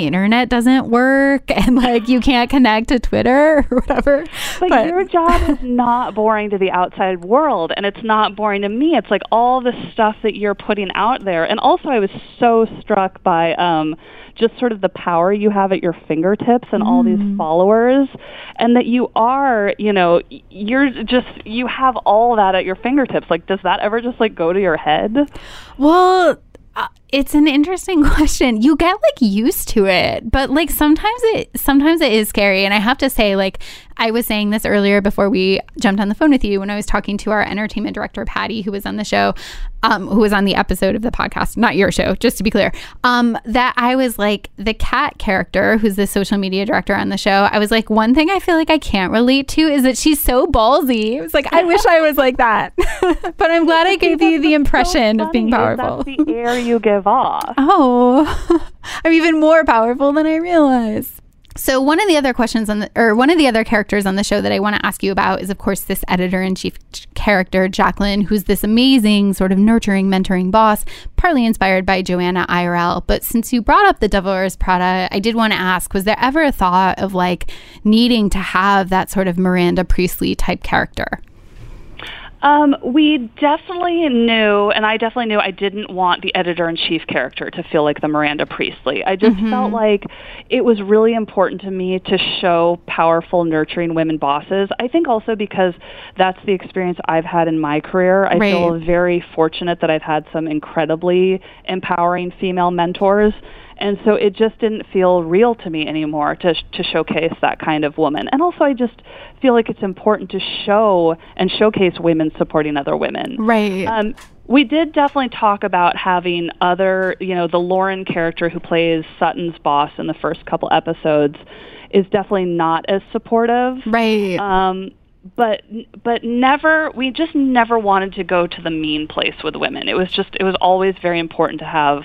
the internet doesn't work and like you can't connect to Twitter or whatever. But, but your job is not boring to the outside world, and it's not boring to me. It's like all the stuff that you're putting out there. And also I was so struck by um, just sort of the power you have at your fingertips and mm. all these followers, and that you are, you know, you're just, you have all that at your fingertips. Like, does that ever just like go to your head? Well, Uh, it's an interesting question. You get like used to it, but like sometimes it sometimes it is scary. And I have to say, like I was saying this earlier before we jumped on the phone with you, when I was talking to our entertainment director Patty, who was on the show, um, who was on the episode of the podcast, not your show, just to be clear. Um, that I was like the Kat character, who's the social media director on the show. I was like, one thing I feel like I can't relate to is that she's so ballsy. It was like, I wish I was like that, but I'm glad I gave you the impression so of being powerful. That's the air you give off. Oh, I'm even more powerful than I realize. So one of the other questions on the, or one of the other characters on the show that I want to ask you about is, of course, this editor-in-chief character, Jacqueline, who's this amazing sort of nurturing, mentoring boss, partly inspired by Joanna I R L. But since you brought up The Devil Wears Prada, I did want to ask, was there ever a thought of like needing to have that sort of Miranda Priestly type character? Um, we definitely knew, and I definitely knew I didn't want the editor-in-chief character to feel like the Miranda Priestly. I just mm-hmm. felt like it was really important to me to show powerful, nurturing women bosses. I think also because that's the experience I've had in my career. I right. feel very fortunate that I've had some incredibly empowering female mentors. And so it just didn't feel real to me anymore to to showcase that kind of woman. And also I just feel like it's important to show and showcase women supporting other women. Right. Um, we did definitely talk about having other, you know, the Lauren character who plays Sutton's boss in the first couple episodes is definitely not as supportive. Right. Um, but but never, we just never wanted to go to the mean place with women. It was just, it was always very important to have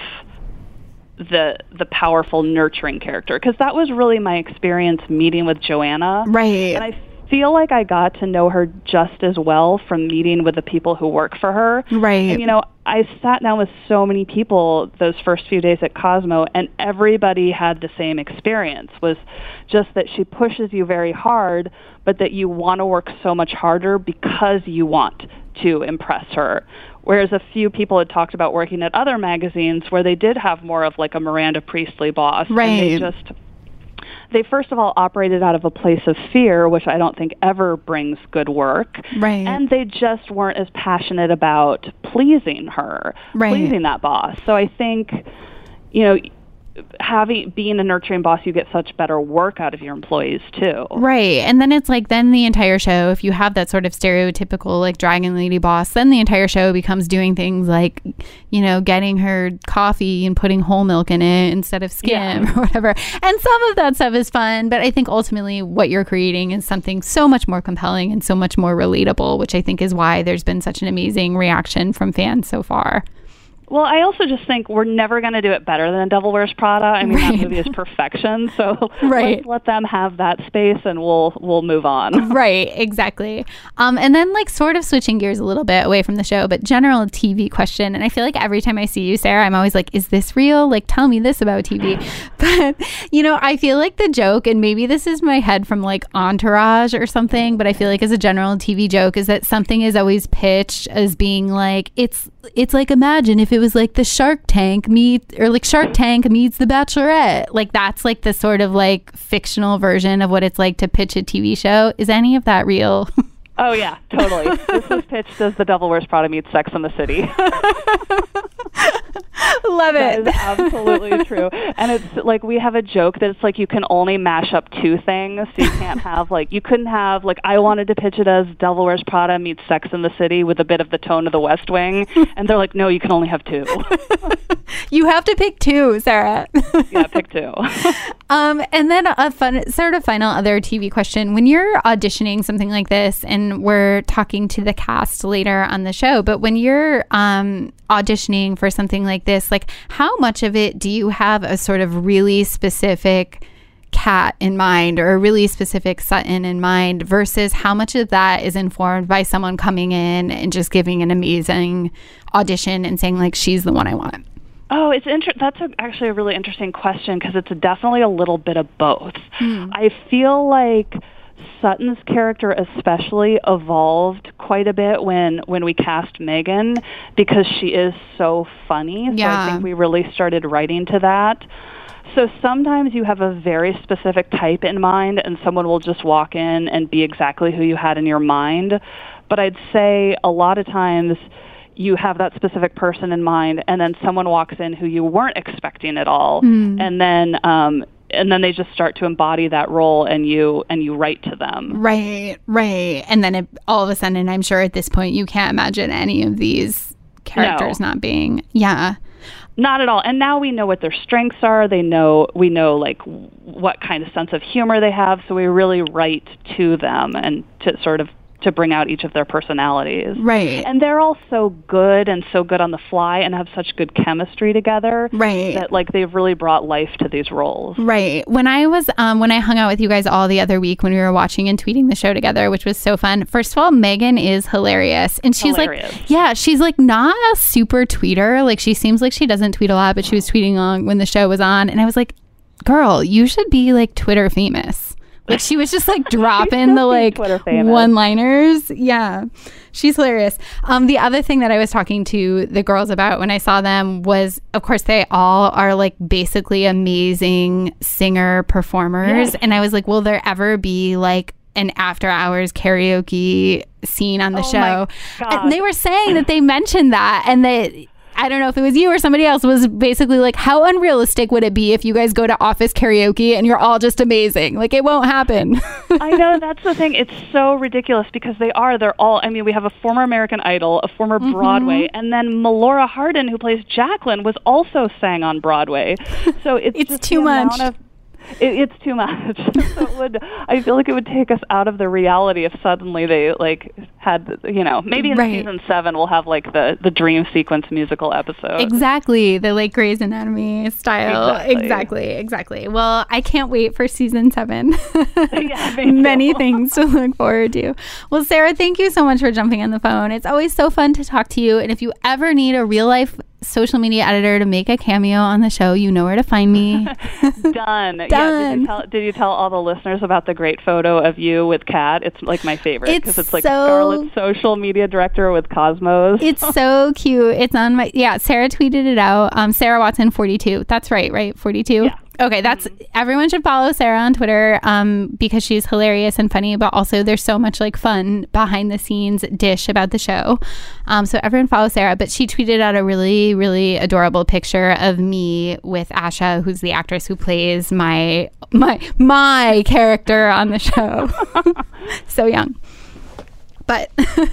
the the powerful, nurturing character, because that was really my experience meeting with Joanna. Right. And I feel like I got to know her just as well from meeting with the people who work for her. Right. And, you know, I sat down with so many people those first few days at Cosmo, and everybody had the same experience, was just that she pushes you very hard, but that you want to work so much harder because you want to impress her. Whereas a few people had talked about working at other magazines where they did have more of like a Miranda Priestly boss. Right. And they just, they first of all operated out of a place of fear, which I don't think ever brings good work. Right. And they just weren't as passionate about pleasing her, right. pleasing that boss. So I think, you know, having being a nurturing boss, you get such better work out of your employees too. Right. And then it's like, then the entire show, if you have that sort of stereotypical like dragon lady boss, then the entire show becomes doing things like, you know, getting her coffee and putting whole milk in it instead of skim yeah. or whatever. And some of that stuff is fun, but I think ultimately what you're creating is something so much more compelling and so much more relatable, which I think is why there's been such an amazing reaction from fans so far. Well, I also just think we're never going to do it better than Devil Wears Prada. I mean, right. that movie is perfection. So right. let's let them have that space, and we'll we'll move on. Right, exactly. Um, and then, like, sort of switching gears a little bit away from the show, but general T V question. And I feel like every time I see you, Sarah, I'm always like, is this real? Like, tell me this about T V. But, you know, I feel like the joke, and maybe this is my head from, like, Entourage or something, but I feel like as a general T V joke is that something is always pitched as being like, it's it's like, imagine if it was like the Shark Tank meet or like Shark Tank meets The Bachelorette. Like that's like the sort of like fictional version of what it's like to pitch a T V show. Is any of that real? Oh yeah, totally. This was pitched as The Devil Wears Prada meets Sex and the City. Love it. That is absolutely true. And it's like, we have a joke that it's like you can only mash up two things. So you can't have like, you couldn't have like, I wanted to pitch it as Devil Wears Prada meets Sex and the City with a bit of the tone of The West Wing. And they're like, no, you can only have two. You have to pick two, Sarah. Yeah, pick two. um, and then a fun sort of final other T V question. When you're auditioning something like this, and we're talking to the cast later on the show, but when you're um, auditioning for something like this, like how much of it do you have a sort of really specific Kat in mind or a really specific Sutton in mind versus how much of that is informed by someone coming in and just giving an amazing audition and saying like, she's the one I want? Oh, it's inter- that's a, actually a really interesting question because it's definitely a little bit of both. Mm. I feel like Sutton's character especially evolved quite a bit when, when we cast Megan because she is so funny. So yeah. I think we really started writing to that. So sometimes you have a very specific type in mind and someone will just walk in and be exactly who you had in your mind. But I'd say a lot of times you have that specific person in mind and then someone walks in who you weren't expecting at all. Mm. And then um, and then they just start to embody that role and you and you write to them. Right, right. And then it, all of a sudden, I'm sure at this point you can't imagine any of these characters no. not being, yeah. Not at all. And now we know what their strengths are. They know, we know like what kind of sense of humor they have. So we really write to them and to sort of to bring out each of their personalities. Right. And they're all so good and so good on the fly and have such good chemistry together. Right. That like they've really brought life to these roles. Right. When I was, um, when I hung out with you guys all the other week when we were watching and tweeting the show together, which was so fun. First of all, Megan is hilarious. And she's hilarious. like, yeah, she's like not a super tweeter. Like she seems like she doesn't tweet a lot, but she was tweeting on when the show was on. And I was like, girl, you should be like Twitter famous. Like she was just like dropping the like one-liners. Yeah, she's hilarious. Um, the other thing that I was talking to the girls about when I saw them was, of course, they all are like basically amazing singer performers. Yes. And I was like, will there ever be like an after hours karaoke scene on the oh show? And they were saying that they mentioned that and that, I don't know if it was you or somebody else, was basically like, how unrealistic would it be if you guys go to office karaoke and you're all just amazing? Like, it won't happen. I know, that's the thing. It's so ridiculous because they are. They're all, I mean, we have a former American Idol, a former mm-hmm. Broadway, and then Melora Hardin, who plays Jacqueline, was also sang on Broadway. So it's, it's just too much. Of, it, it's too much. So it would, I feel like it would take us out of the reality if suddenly they, like, had, you know, maybe in right. season seven we'll have, like, the, the dream sequence musical episode. Exactly. The, like, Grey's Anatomy style. Exactly. Exactly. Exactly. Well, I can't wait for season seven. Yeah, Many things to look forward to. Well, Sarah, thank you so much for jumping on the phone. It's always so fun to talk to you. And if you ever need a real-life social media editor to make a cameo on the show, you know where to find me. Done. Done. Yeah, did, you tell, did you tell all the listeners about the great photo of you with Kat? It's like my favorite because it's, it's like so, Scarlett's social media director with Cosmos. It's so cute. It's on my, yeah, Sarah tweeted it out. Um, Sarah Watson forty-two. That's right, right? forty-two? Yeah. Okay, that's mm-hmm. everyone should follow Sarah on Twitter um, because she's hilarious and funny, but also there's so much like fun behind the scenes dish about the show. Um, so everyone follow Sarah. But she tweeted out a really, really adorable picture of me with Asha, who's the actress who plays my my my character on the show. So young. But,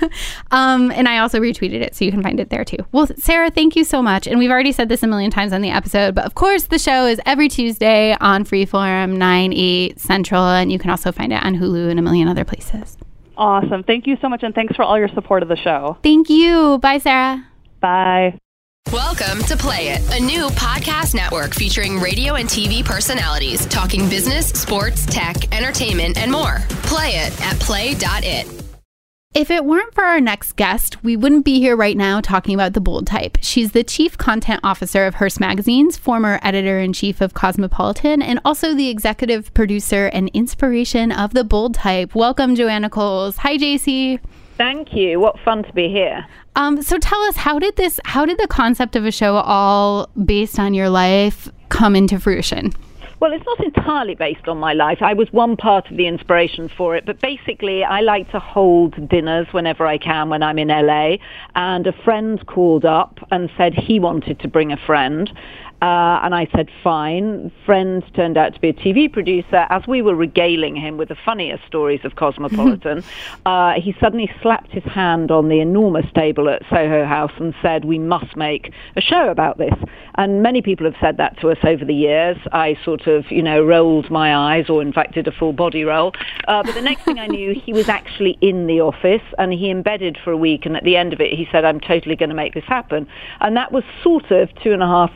um, and I also retweeted it, so you can find it there too. Well, Sarah, thank you so much. And we've already said this a million times on the episode, but of course the show is every Tuesday on Freeform, nine, eight Central, and you can also find it on Hulu and a million other places. Awesome. Thank you so much, and thanks for all your support of the show. Thank you. Bye, Sarah. Bye. Welcome to Play It, a new podcast network featuring radio and T V personalities talking business, sports, tech, entertainment, and more. Play it at play dot it. If it weren't for our next guest, we wouldn't be here right now talking about The Bold Type. She's the chief content officer of Hearst Magazines, former editor-in-chief of Cosmopolitan, and also the executive producer and inspiration of The Bold Type. Welcome, Joanna Coles. Hi, J C. Thank you. What fun to be here. Um, so tell us, how did this, how did the concept of a show all based on your life come into fruition? Well, it's not entirely based on my life. I was one part of the inspiration for it, but basically I like to hold dinners whenever I can when I'm in L A, and a friend called up and said he wanted to bring a friend. Uh, and I said, fine. Friend turned out to be a T V producer. As we were regaling him with the funniest stories of Cosmopolitan, uh, he suddenly slapped his hand on the enormous table at Soho House and said, we must make a show about this. And many people have said that to us over the years. I sort of, you know, rolled my eyes, or in fact did a full body roll. Uh, but the next thing I knew, he was actually in the office and he embedded for a week. And at the end of it, he said, I'm totally going to make this happen. And that was sort of two and a half, three years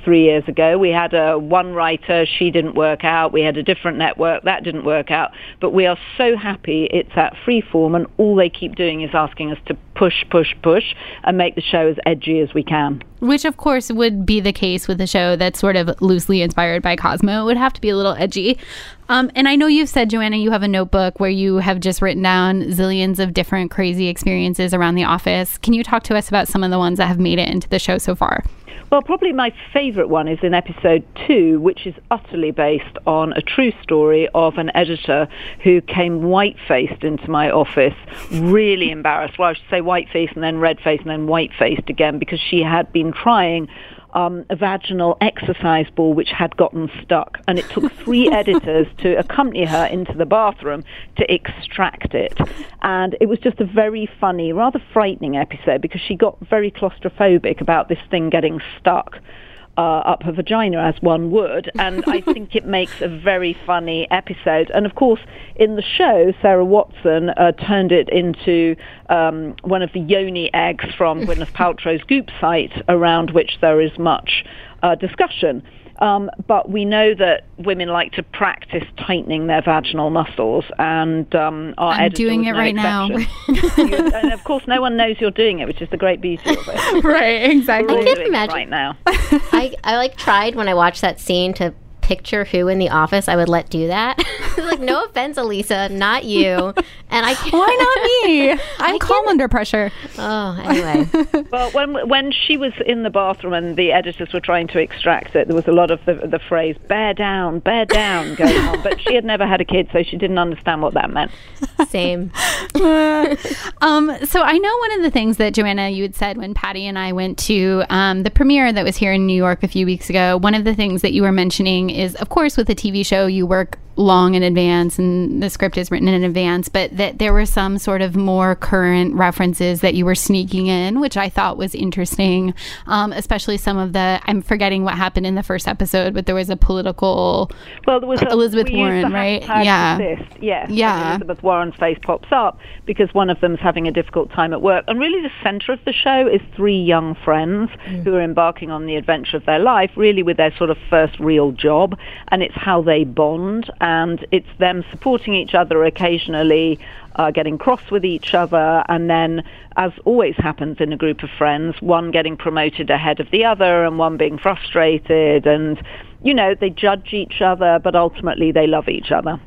years ago. We had a one writer, she didn't work out. We had a different network, that didn't work out. But we are so happy it's at Freeform, and all they keep doing is asking us to push, push, push, and make the show as edgy as we can. Which, of course, would be the case with a show that's sort of loosely inspired by Cosmo. It would have to be a little edgy. Um, and I know you've said, Joanna, you have a notebook where you have just written down zillions of different crazy experiences around The Office. Can you talk to us about some of the ones that have made it into the show so far? Well, probably my favorite one is in episode two, which is utterly based on a true story of an editor who came white-faced into my office, really embarrassed. Well, I should say white-faced and then red-faced and then white-faced again, because she had been trying Um, a vaginal exercise ball which had gotten stuck, and it took three editors to accompany her into the bathroom to extract it. And it was just a very funny, rather frightening episode, because she got very claustrophobic about this thing getting stuck Uh, up her vagina, as one would, and I think it makes a very funny episode. And of course, in the show, Sarah Watson uh, turned it into um, one of the yoni eggs from Gwyneth Paltrow's Goop site, around which there is much uh, discussion. Um, but we know that women like to practice tightening their vaginal muscles, and um, our I'm editor doing was it no right now. You- and of course, no one knows you're doing it, which is the great beauty of it. Right, exactly. We're all I can't doing it imagine. right now. I, I like tried when I watched that scene to picture who in The Office I would let do that. Like, no offense, Elisa, not you. And I can't. Why not me? I'm calm under pressure. Oh, anyway. Well, when when she was in the bathroom and the editors were trying to extract it, there was a lot of the, the phrase "bear down, bear down" going on. But she had never had a kid, so she didn't understand what that meant. Same. um, so I know one of the things that, Joanna, you had said when Patty and I went to um, the premiere that was here in New York a few weeks ago, one of the things that you were mentioning is, of course, with a T V show, you work long in advance and the script is written in advance, but that there were some sort of more current references that you were sneaking in, which I thought was interesting, um, especially some of the, I'm forgetting what happened in the first episode, but there was a political, well, there was a, Elizabeth we Warren, used the right? hashtag Yeah. Persist, yes. Yeah. Elizabeth Warren's face pops up because one of them's having a difficult time at work. And really the center of the show is three young friends mm. who are embarking on the adventure of their life, really with their sort of first real job. And it's how they bond, and it's them supporting each other occasionally, uh, getting cross with each other, and then, as always happens in a group of friends, one getting promoted ahead of the other and one being frustrated, and, you know, they judge each other, but ultimately they love each other.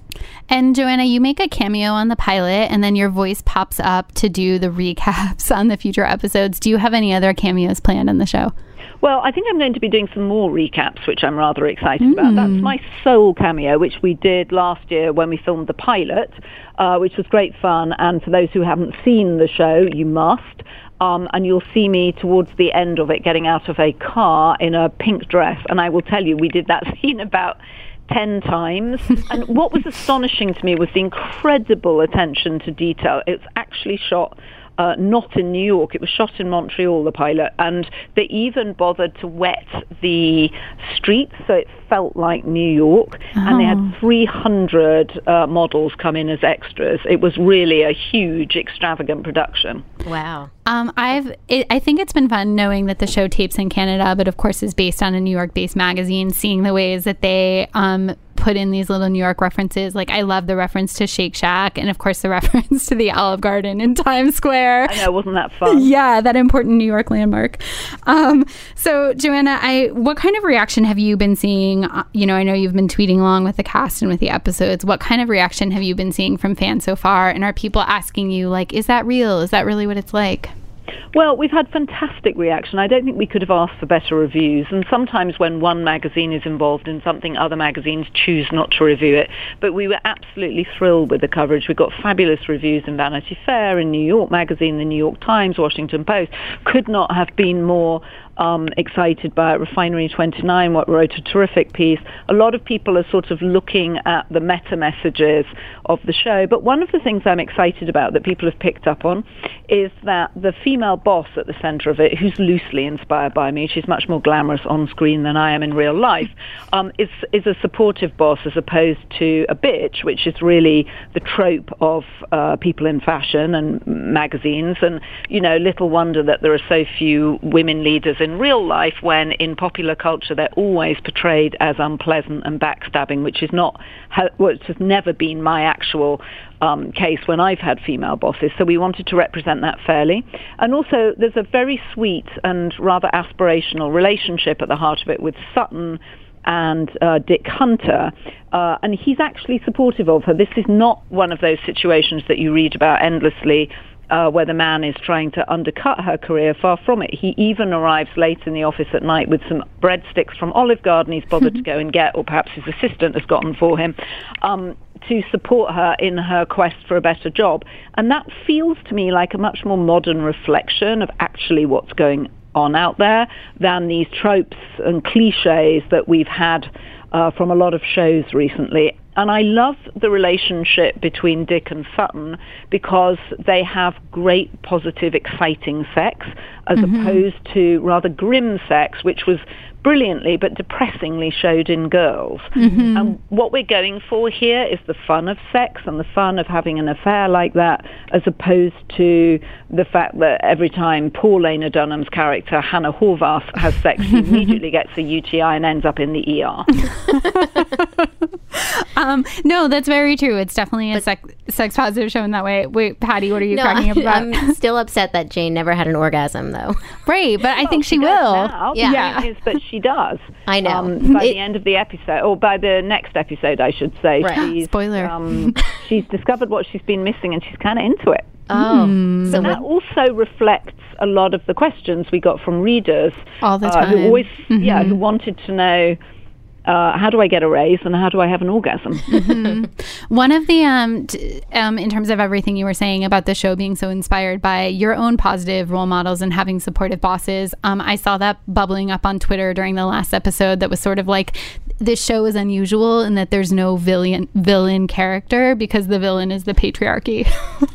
And Joanna, you make a cameo on the pilot, and then your voice pops up to do the recaps on the future episodes. Do you have any other cameos planned in the show? Well, I think I'm going to be doing some more recaps, which I'm rather excited mm. about. That's Hmm. my sole cameo, which we did last year when we filmed the pilot, uh, which was great fun. And for those who haven't seen the show, you must. Um, and you'll see me towards the end of it getting out of a car in a pink dress. And I will tell you, we did that scene about ten times. And what was astonishing to me was the incredible attention to detail. It's actually shot Uh, not in New York. It was shot in Montreal, the pilot, and they even bothered to wet the streets so it felt like New York. Oh. And they had three hundred uh, models come in as extras. It was really a huge, extravagant production. Wow. Um, I've, it, I think it's been fun knowing that the show tapes in Canada, but of course is based on a New York-based magazine, seeing the ways that they um, put in these little New York references. Like, I love the reference to Shake Shack, and of course the reference to the Olive Garden in Times Square. I know, wasn't that fun? Yeah, that important New York landmark. Um, so, Joanna, I, what kind of reaction have you been seeing? Uh, you know, I know you've been tweeting along with the cast and with the episodes. What kind of reaction have you been seeing from fans so far? And are people asking you, like, is that real? Is that really what it's like? Well, we've had fantastic reaction. I don't think we could have asked for better reviews. And sometimes when one magazine is involved in something, other magazines choose not to review it. But we were absolutely thrilled with the coverage. We got fabulous reviews in Vanity Fair, in New York Magazine, the New York Times, Washington Post. Could not have been more Um, excited by it. Refinery twenty-nine what wrote a terrific piece. A lot of people are sort of looking at the meta messages of the show, but one of the things I'm excited about that people have picked up on is that the female boss at the center of it, who's loosely inspired by me. She's much more glamorous on screen than I am in real life. Um, is is a supportive boss as opposed to a bitch, which is really the trope of uh, people in fashion and magazines. And you know, little wonder that there are so few women leaders in real life when in popular culture they're always portrayed as unpleasant and backstabbing, which is not how, which has never been my actual Um, case when I've had female bosses. So we wanted to represent that fairly. And also there's a very sweet and rather aspirational relationship at the heart of it with Sutton and uh, Dick Hunter. Uh, and he's actually supportive of her. This is not one of those situations that you read about endlessly Uh, where the man is trying to undercut her career. Far from it. He even arrives late in the office at night with some breadsticks from Olive Garden he's bothered to go and get, or perhaps his assistant has gotten for him, um, to support her in her quest for a better job. And that feels to me like a much more modern reflection of actually what's going on out there than these tropes and cliches that we've had uh, from a lot of shows recently. And I love the relationship between Dick and Sutton because they have great, positive, exciting sex as mm-hmm. opposed to rather grim sex, which was brilliantly but depressingly showed in Girls. Mm-hmm. And what we're going for here is the fun of sex and the fun of having an affair like that, as opposed to the fact that every time Paul Lena Dunham's character, Hannah Horvath, has sex, she immediately gets a U T I and ends up in the E R. um, no, that's very true. It's definitely a sex, sex positive show in that way. Wait, Patty, what are you no, cracking up about? I'm still upset that Jane never had an orgasm, though. Right, but I well, think she, she will. Now. Yeah. The thing is that she does. I know. Um, by it, the end of the episode, or by the next episode, I should say. Right. She's, Spoiler. Um, she's discovered what she's been missing, and she's kind of into it. Oh. Mm. So that also reflects a lot of the questions we got from readers. All the uh, time. who always, mm-hmm. yeah, who wanted to know, Uh, how do I get a raise and how do I have an orgasm? Mm-hmm. One of the, um, t- um, in terms of everything you were saying about the show being so inspired by your own positive role models and having supportive bosses, um, I saw that bubbling up on Twitter during the last episode that was sort of like, this show is unusual in that there's no villain villain character because the villain is the patriarchy,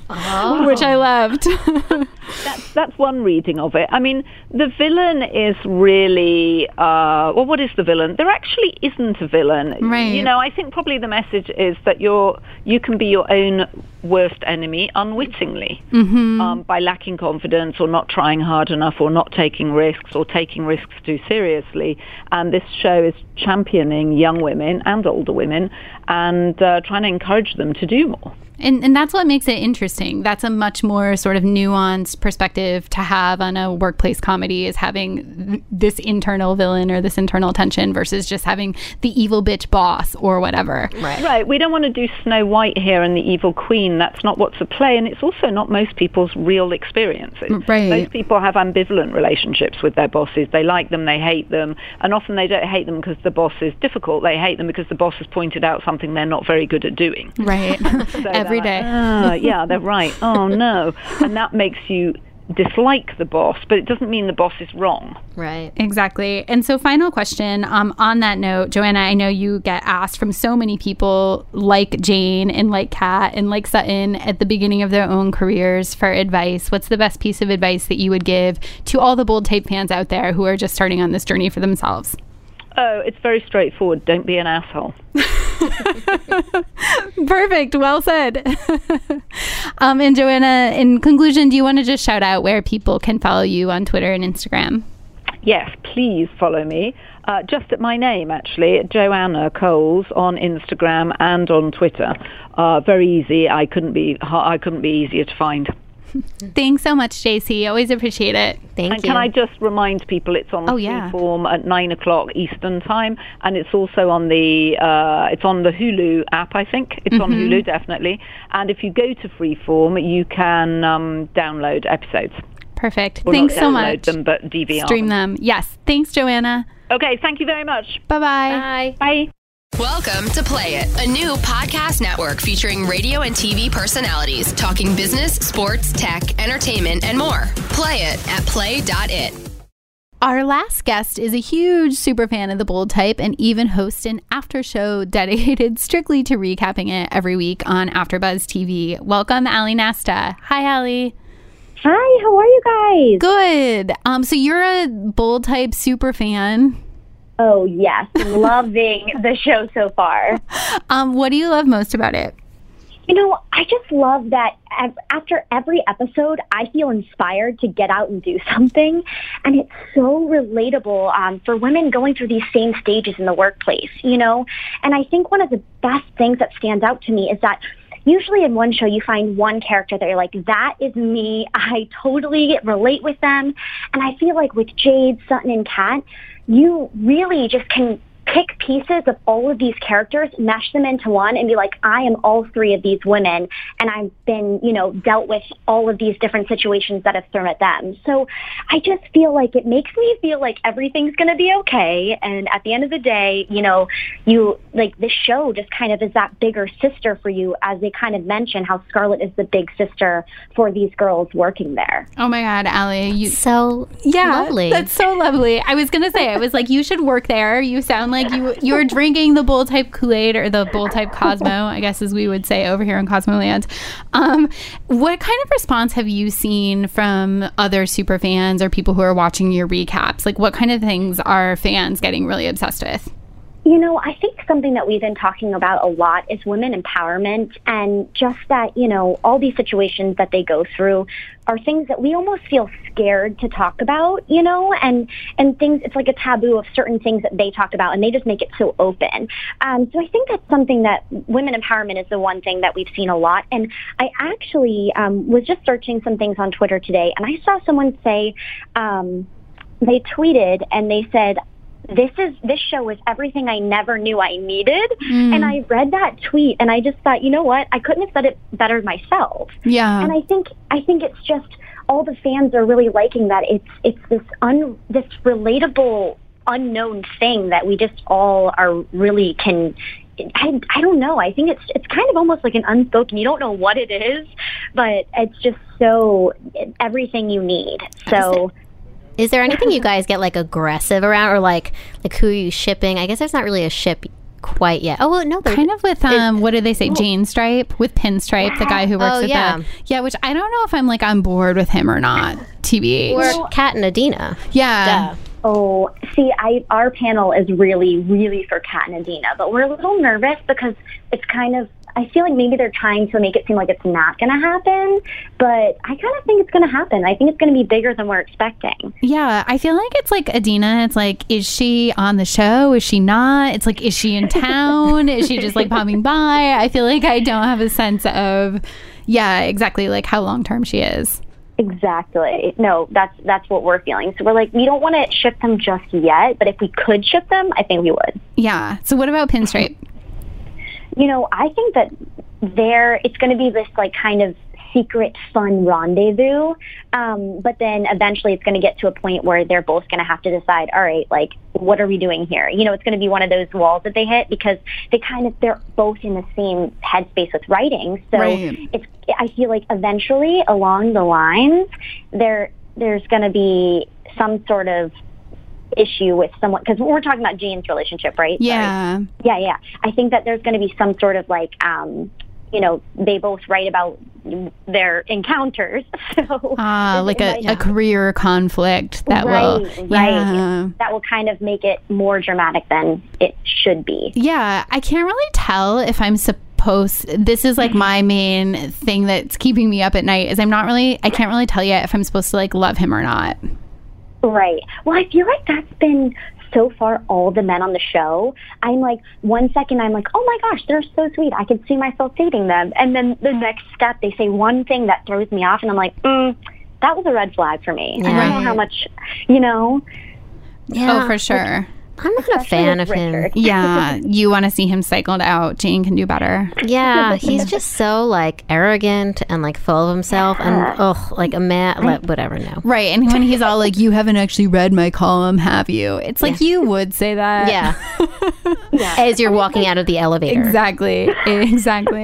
oh. which I loved. that's, that's one reading of it. I mean, the villain is really, uh, well, what is the villain? There actually isn't a villain. Right. You know, I think probably the message is that you're, you can be your own worst enemy unwittingly mm-hmm. um, by lacking confidence or not trying hard enough or not taking risks or taking risks too seriously. And this show is championing young women and older women and uh, trying to encourage them to do more. And and that's what makes it interesting. That's a much more sort of nuanced perspective to have on a workplace comedy, is having th- this internal villain or this internal tension versus just having the evil bitch boss or whatever. Right. Right. We don't want to do Snow White here and the evil queen. That's not what's at play. And it's also not most people's real experiences. Right. Most people have ambivalent relationships with their bosses. They like them, they hate them. And often they don't hate them because the boss is difficult. They hate them because the boss has pointed out something they're not very good at doing. Right. So every day. Like, oh, yeah, they're right. Oh, no. And that makes you dislike the boss, but it doesn't mean the boss is wrong. Right. Exactly. And so final question, um, on that note, Joanna, I know you get asked from so many people like Jane and like Kat and like Sutton at the beginning of their own careers for advice. What's the best piece of advice that you would give to all the Bold Type fans out there who are just starting on this journey for themselves? Oh, it's very straightforward. Don't be an asshole. Perfect. Well said. um, and Joanna, in conclusion, do you want to just shout out where people can follow you on Twitter and Instagram? Yes, please follow me. Uh, just at my name, actually, Joanna Coles on Instagram and on Twitter. Uh, very easy. I couldn't be. I couldn't be easier to find. Thanks so much, J C. Always appreciate it. Thank and you. can I just remind people it's on oh, yeah. Freeform at nine o'clock Eastern time, and it's also on the uh, it's on the Hulu app. I think it's mm-hmm. on Hulu, definitely. And if you go to Freeform, you can um, download episodes. Perfect. Or Thanks not so download much. them, but D V R Stream them. Yes. Thanks, Joanna. Okay. Thank you very much. Bye-bye. Bye. Bye. Welcome to Play It, a new podcast network featuring radio and T V personalities talking business, sports, tech, entertainment, and more. Play it at play dot it. Our last guest is a huge super fan of The Bold Type and even hosts an after show dedicated strictly to recapping it every week on AfterBuzz T V. Welcome, Ali Nasta. Hi, Ali. Hi, how are you guys? Good. Um, so you're a Bold Type super fan. Oh, yes. Loving the show so far. Um, what do you love most about it? You know, I just love that after every episode, I feel inspired to get out and do something. And it's so relatable um, for women going through these same stages in the workplace, you know? And I think one of the best things that stands out to me is that usually in one show, you find one character that you're like, that is me. I totally relate with them. And I feel like with Jade, Sutton, and Kat, you really just can pick pieces of all of these characters, mesh them into one, and be like, I am all three of these women, and I've been, you know, dealt with all of these different situations that have thrown at them. So I just feel like it makes me feel like everything's going to be okay. And at the end of the day, you know, you, like, this show just kind of is that bigger sister for you, as they kind of mention how Scarlett is the big sister for these girls working there. Oh my God, Allie. You, so yeah, lovely. That's so lovely. I was going to say, I was like, you should work there. You sound like you you're drinking the Bold Type Kool-Aid, or the Bold Type Cosmo, I guess as we would say over here in Cosmo Land. Um, what kind of response have you seen from other super fans or people who are watching your recaps? Like, what kind of things are fans getting really obsessed with? You know, I think something that we've been talking about a lot is women empowerment, and just that, you know, all these situations that they go through are things that we almost feel scared to talk about, you know, and, and things, it's like a taboo of certain things that they talk about, and they just make it so open. Um, so I think that's something that women empowerment is the one thing that we've seen a lot. And I actually um, was just searching some things on Twitter today, and I saw someone say, um, they tweeted and they said, This is this show is everything I never knew I needed. Mm. And I read that tweet and I just thought, you know what? I couldn't have said it better myself. Yeah. And I think I think it's just all the fans are really liking that it's it's this un this relatable unknown thing that we just all are really can I, I don't know. I think it's it's kind of almost like an unspoken. You don't know what it is, but it's just so everything you need. So is there anything you guys get like aggressive around, or like like who are you shipping? I guess there's not really a ship quite yet. Oh well, no, kind of with um, what did they say? Jane Stripe with Pinstripe, the guy who works oh, with yeah. the yeah. Which I don't know if I'm like on board with him or not. T B H. Or Kat and Adina. Yeah. Duh. Oh, see, I our panel is really, really for Kat and Adina, but we're a little nervous because it's kind of, I feel like maybe they're trying to make it seem like it's not going to happen, but I kind of think it's going to happen. I think it's going to be bigger than we're expecting. Yeah, I feel like it's like Adina, it's like, is she on the show? Is she not? It's like, is she in town? Is she just like popping by? I feel like I don't have a sense of, yeah, exactly like how long-term she is. Exactly. No, that's that's what we're feeling. So we're like, we don't want to ship them just yet, but if we could ship them, I think we would. Yeah. So what about Pinstripe? You know, I think that there it's going to be this like kind of secret fun rendezvous, um, but then eventually it's going to get to a point where they're both going to have to decide, all right, like, what are we doing here? You know, it's going to be one of those walls that they hit because they kind of, they're both in the same headspace with writing. So right. it's, I feel like eventually along the lines, there there's going to be some sort of issue with someone, because we're talking about Jane's relationship, right? Yeah. Sorry. Yeah, yeah. I think that there's going to be some sort of like, um, you know, they both write about their encounters. So uh, like a, a career conflict that right, will, right. Yeah. That will kind of make it more dramatic than it should be. Yeah, I can't really tell if I'm supposed, this is like my main thing that's keeping me up at night, is I'm not really, I can't really tell yet if I'm supposed to like love him or not. Right. Well, I feel like that's been so far all the men on the show. I'm like, one second I'm like, oh my gosh, they're so sweet, I could see myself dating them. And then the next step, they say one thing that throws me off, and I'm like, mm, that was a red flag for me. Yeah. I don't know how much, you know. Yeah. Oh, for sure. I'm not a fan of Richard. him. Yeah, you want to see him cycled out. Jane can do better. Yeah, he's just so like arrogant and like full of himself, and oh, like a man, like, whatever. No, right. And when he's all like, "You haven't actually read my column, have you?" It's like yeah. you would say that. Yeah. yeah. As you're walking out of the elevator. Exactly. Exactly.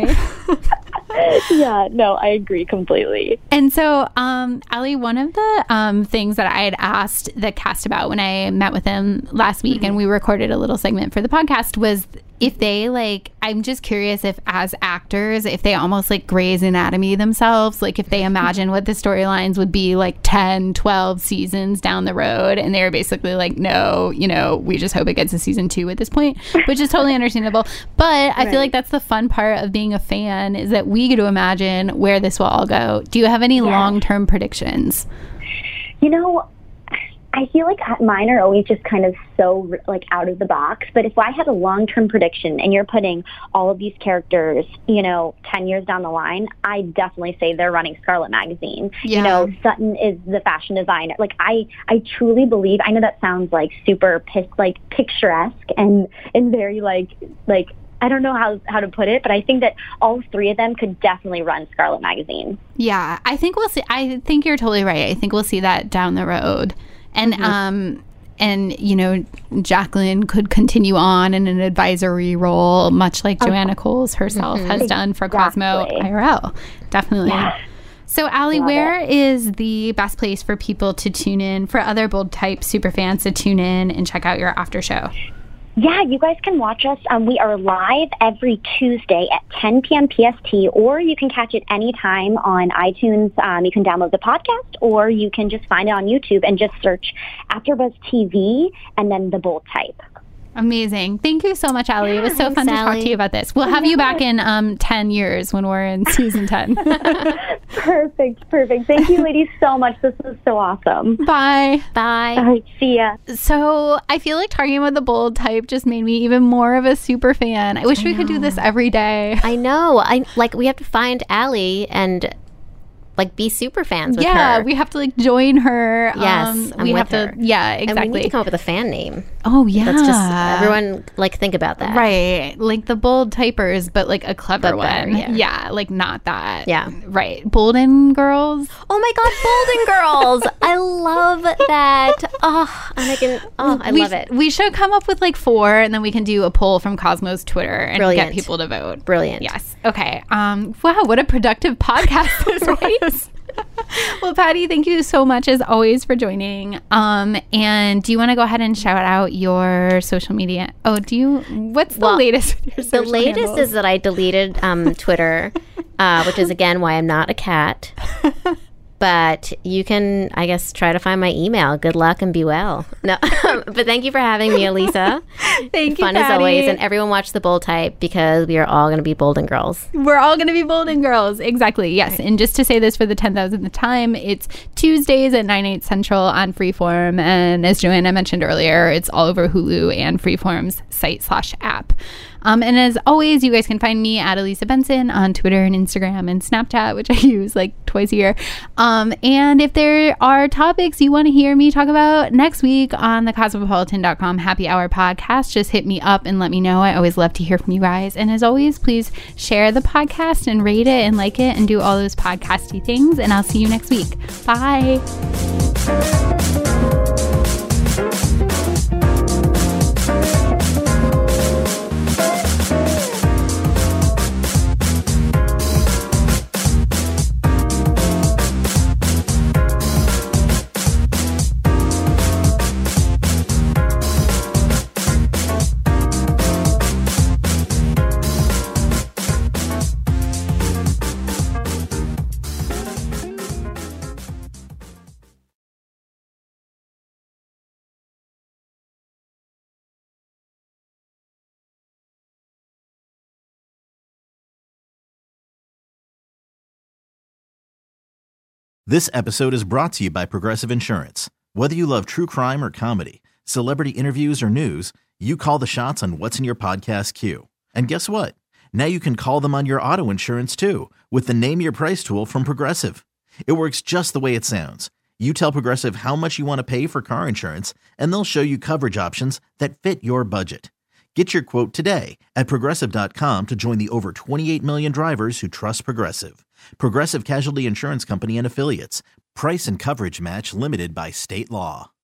Yeah, no, I agree completely. And so, um, Allie, one of the um, things that I had asked the cast about when I met with him last week, mm-hmm. and we recorded a little segment for the podcast, was if they like, I'm just curious if as actors, if they almost like Grey's Anatomy themselves, like if they imagine what the storylines would be like ten, twelve seasons down the road, and they're basically like, no, you know, we just hope it gets to season two at this point, which is totally understandable. But I right. feel like that's the fun part of being a fan, is that we get to imagine where this will all go. Do you have any yeah. long-term predictions? You know, I feel like mine are always just kind of so like out of the box. But if I had a long-term prediction and you're putting all of these characters, you know, ten years down the line, I definitely say they're running Scarlet Magazine. Yeah. You know, Sutton is the fashion designer. Like I, I truly believe, I know that sounds like super like picturesque and, and very like, like, I don't know how, how to put it, but I think that all three of them could definitely run Scarlet Magazine. Yeah, I think we'll see. I think you're totally right. I think we'll see that down the road. And, mm-hmm. um, and you know, Jacqueline could continue on in an advisory role, much like oh. Joanna Coles herself mm-hmm. has done for exactly. Cosmo I R L. Definitely. Yeah. So, Allie, Love where it. is the best place for people to tune in, for other Bold Type superfans to tune in and check out your after show? Yeah, you guys can watch us. Um, we are live every Tuesday at ten p.m. P S T, or you can catch it anytime on iTunes. Um, you can download the podcast, or you can just find it on YouTube and just search AfterBuzz T V and then The Bold Type. Amazing. Thank you so much, Allie. It was so fun to talk to you about this. We'll have you back in um, ten years when we're in season ten. Perfect. Perfect. Thank you, ladies, so much. This was so awesome. Bye. Bye. All right. See ya. So I feel like talking about The Bold Type just made me even more of a super fan. I wish I we know. could do this every day. I know. I like we have to find Allie and like be super fans with yeah, her. Yeah, we have to like join her. Yes, um, I'm we with have her. to. Yeah, exactly. And we need to come up with a fan name. Oh yeah, that's just everyone like think about that. Right, like the Bold Typers, but like a clever but better, one. Yeah. yeah, like not that. Yeah, right. Bolden Girls. Oh my God, Bolden Girls! I love that. Oh, and I can. Oh, I we, love it. We should come up with like four, and then we can do a poll from Cosmo's Twitter and Brilliant. get people to vote. Brilliant. Yes. Okay. Um. Wow. What a productive podcast this was. Well, Patty, thank you so much as always for joining. Um, and do you want to go ahead and shout out your social media? Oh, do you? What's the well, latest? With your the social latest handles? is that I deleted um, Twitter, uh, which is again why I'm not a cat. But you can, I guess, try to find my email. Good luck and be well. No, but thank you for having me, Elisa. Thank you, Fun Patty. as always. And everyone watch The Bold Type because we are all going to be Bolden Girls. We're all going to be Bolden Girls. Exactly. Yes. Right. And just to say this for the ten thousandth time, it's Tuesdays at nine, eight Central on Freeform. And as Joanna mentioned earlier, it's all over Hulu and Freeform's site slash app. Um, and as always, you guys can find me at Elisa Benson on Twitter and Instagram and Snapchat, which I use like twice a year. Um, and if there are topics you want to hear me talk about next week on the cosmopolitan dot com Happy Hour podcast, just hit me up and let me know. I always love to hear from you guys. And as always, please share the podcast and rate it and like it and do all those podcasty things. And I'll see you next week. Bye. This episode is brought to you by Progressive Insurance. Whether you love true crime or comedy, celebrity interviews or news, you call the shots on what's in your podcast queue. And guess what? Now you can call them on your auto insurance too with the Name Your Price tool from Progressive. It works just the way it sounds. You tell Progressive how much you want to pay for car insurance, and they'll show you coverage options that fit your budget. Get your quote today at Progressive dot com to join the over twenty-eight million drivers who trust Progressive. Progressive Casualty Insurance Company and Affiliates. Price and coverage match limited by state law.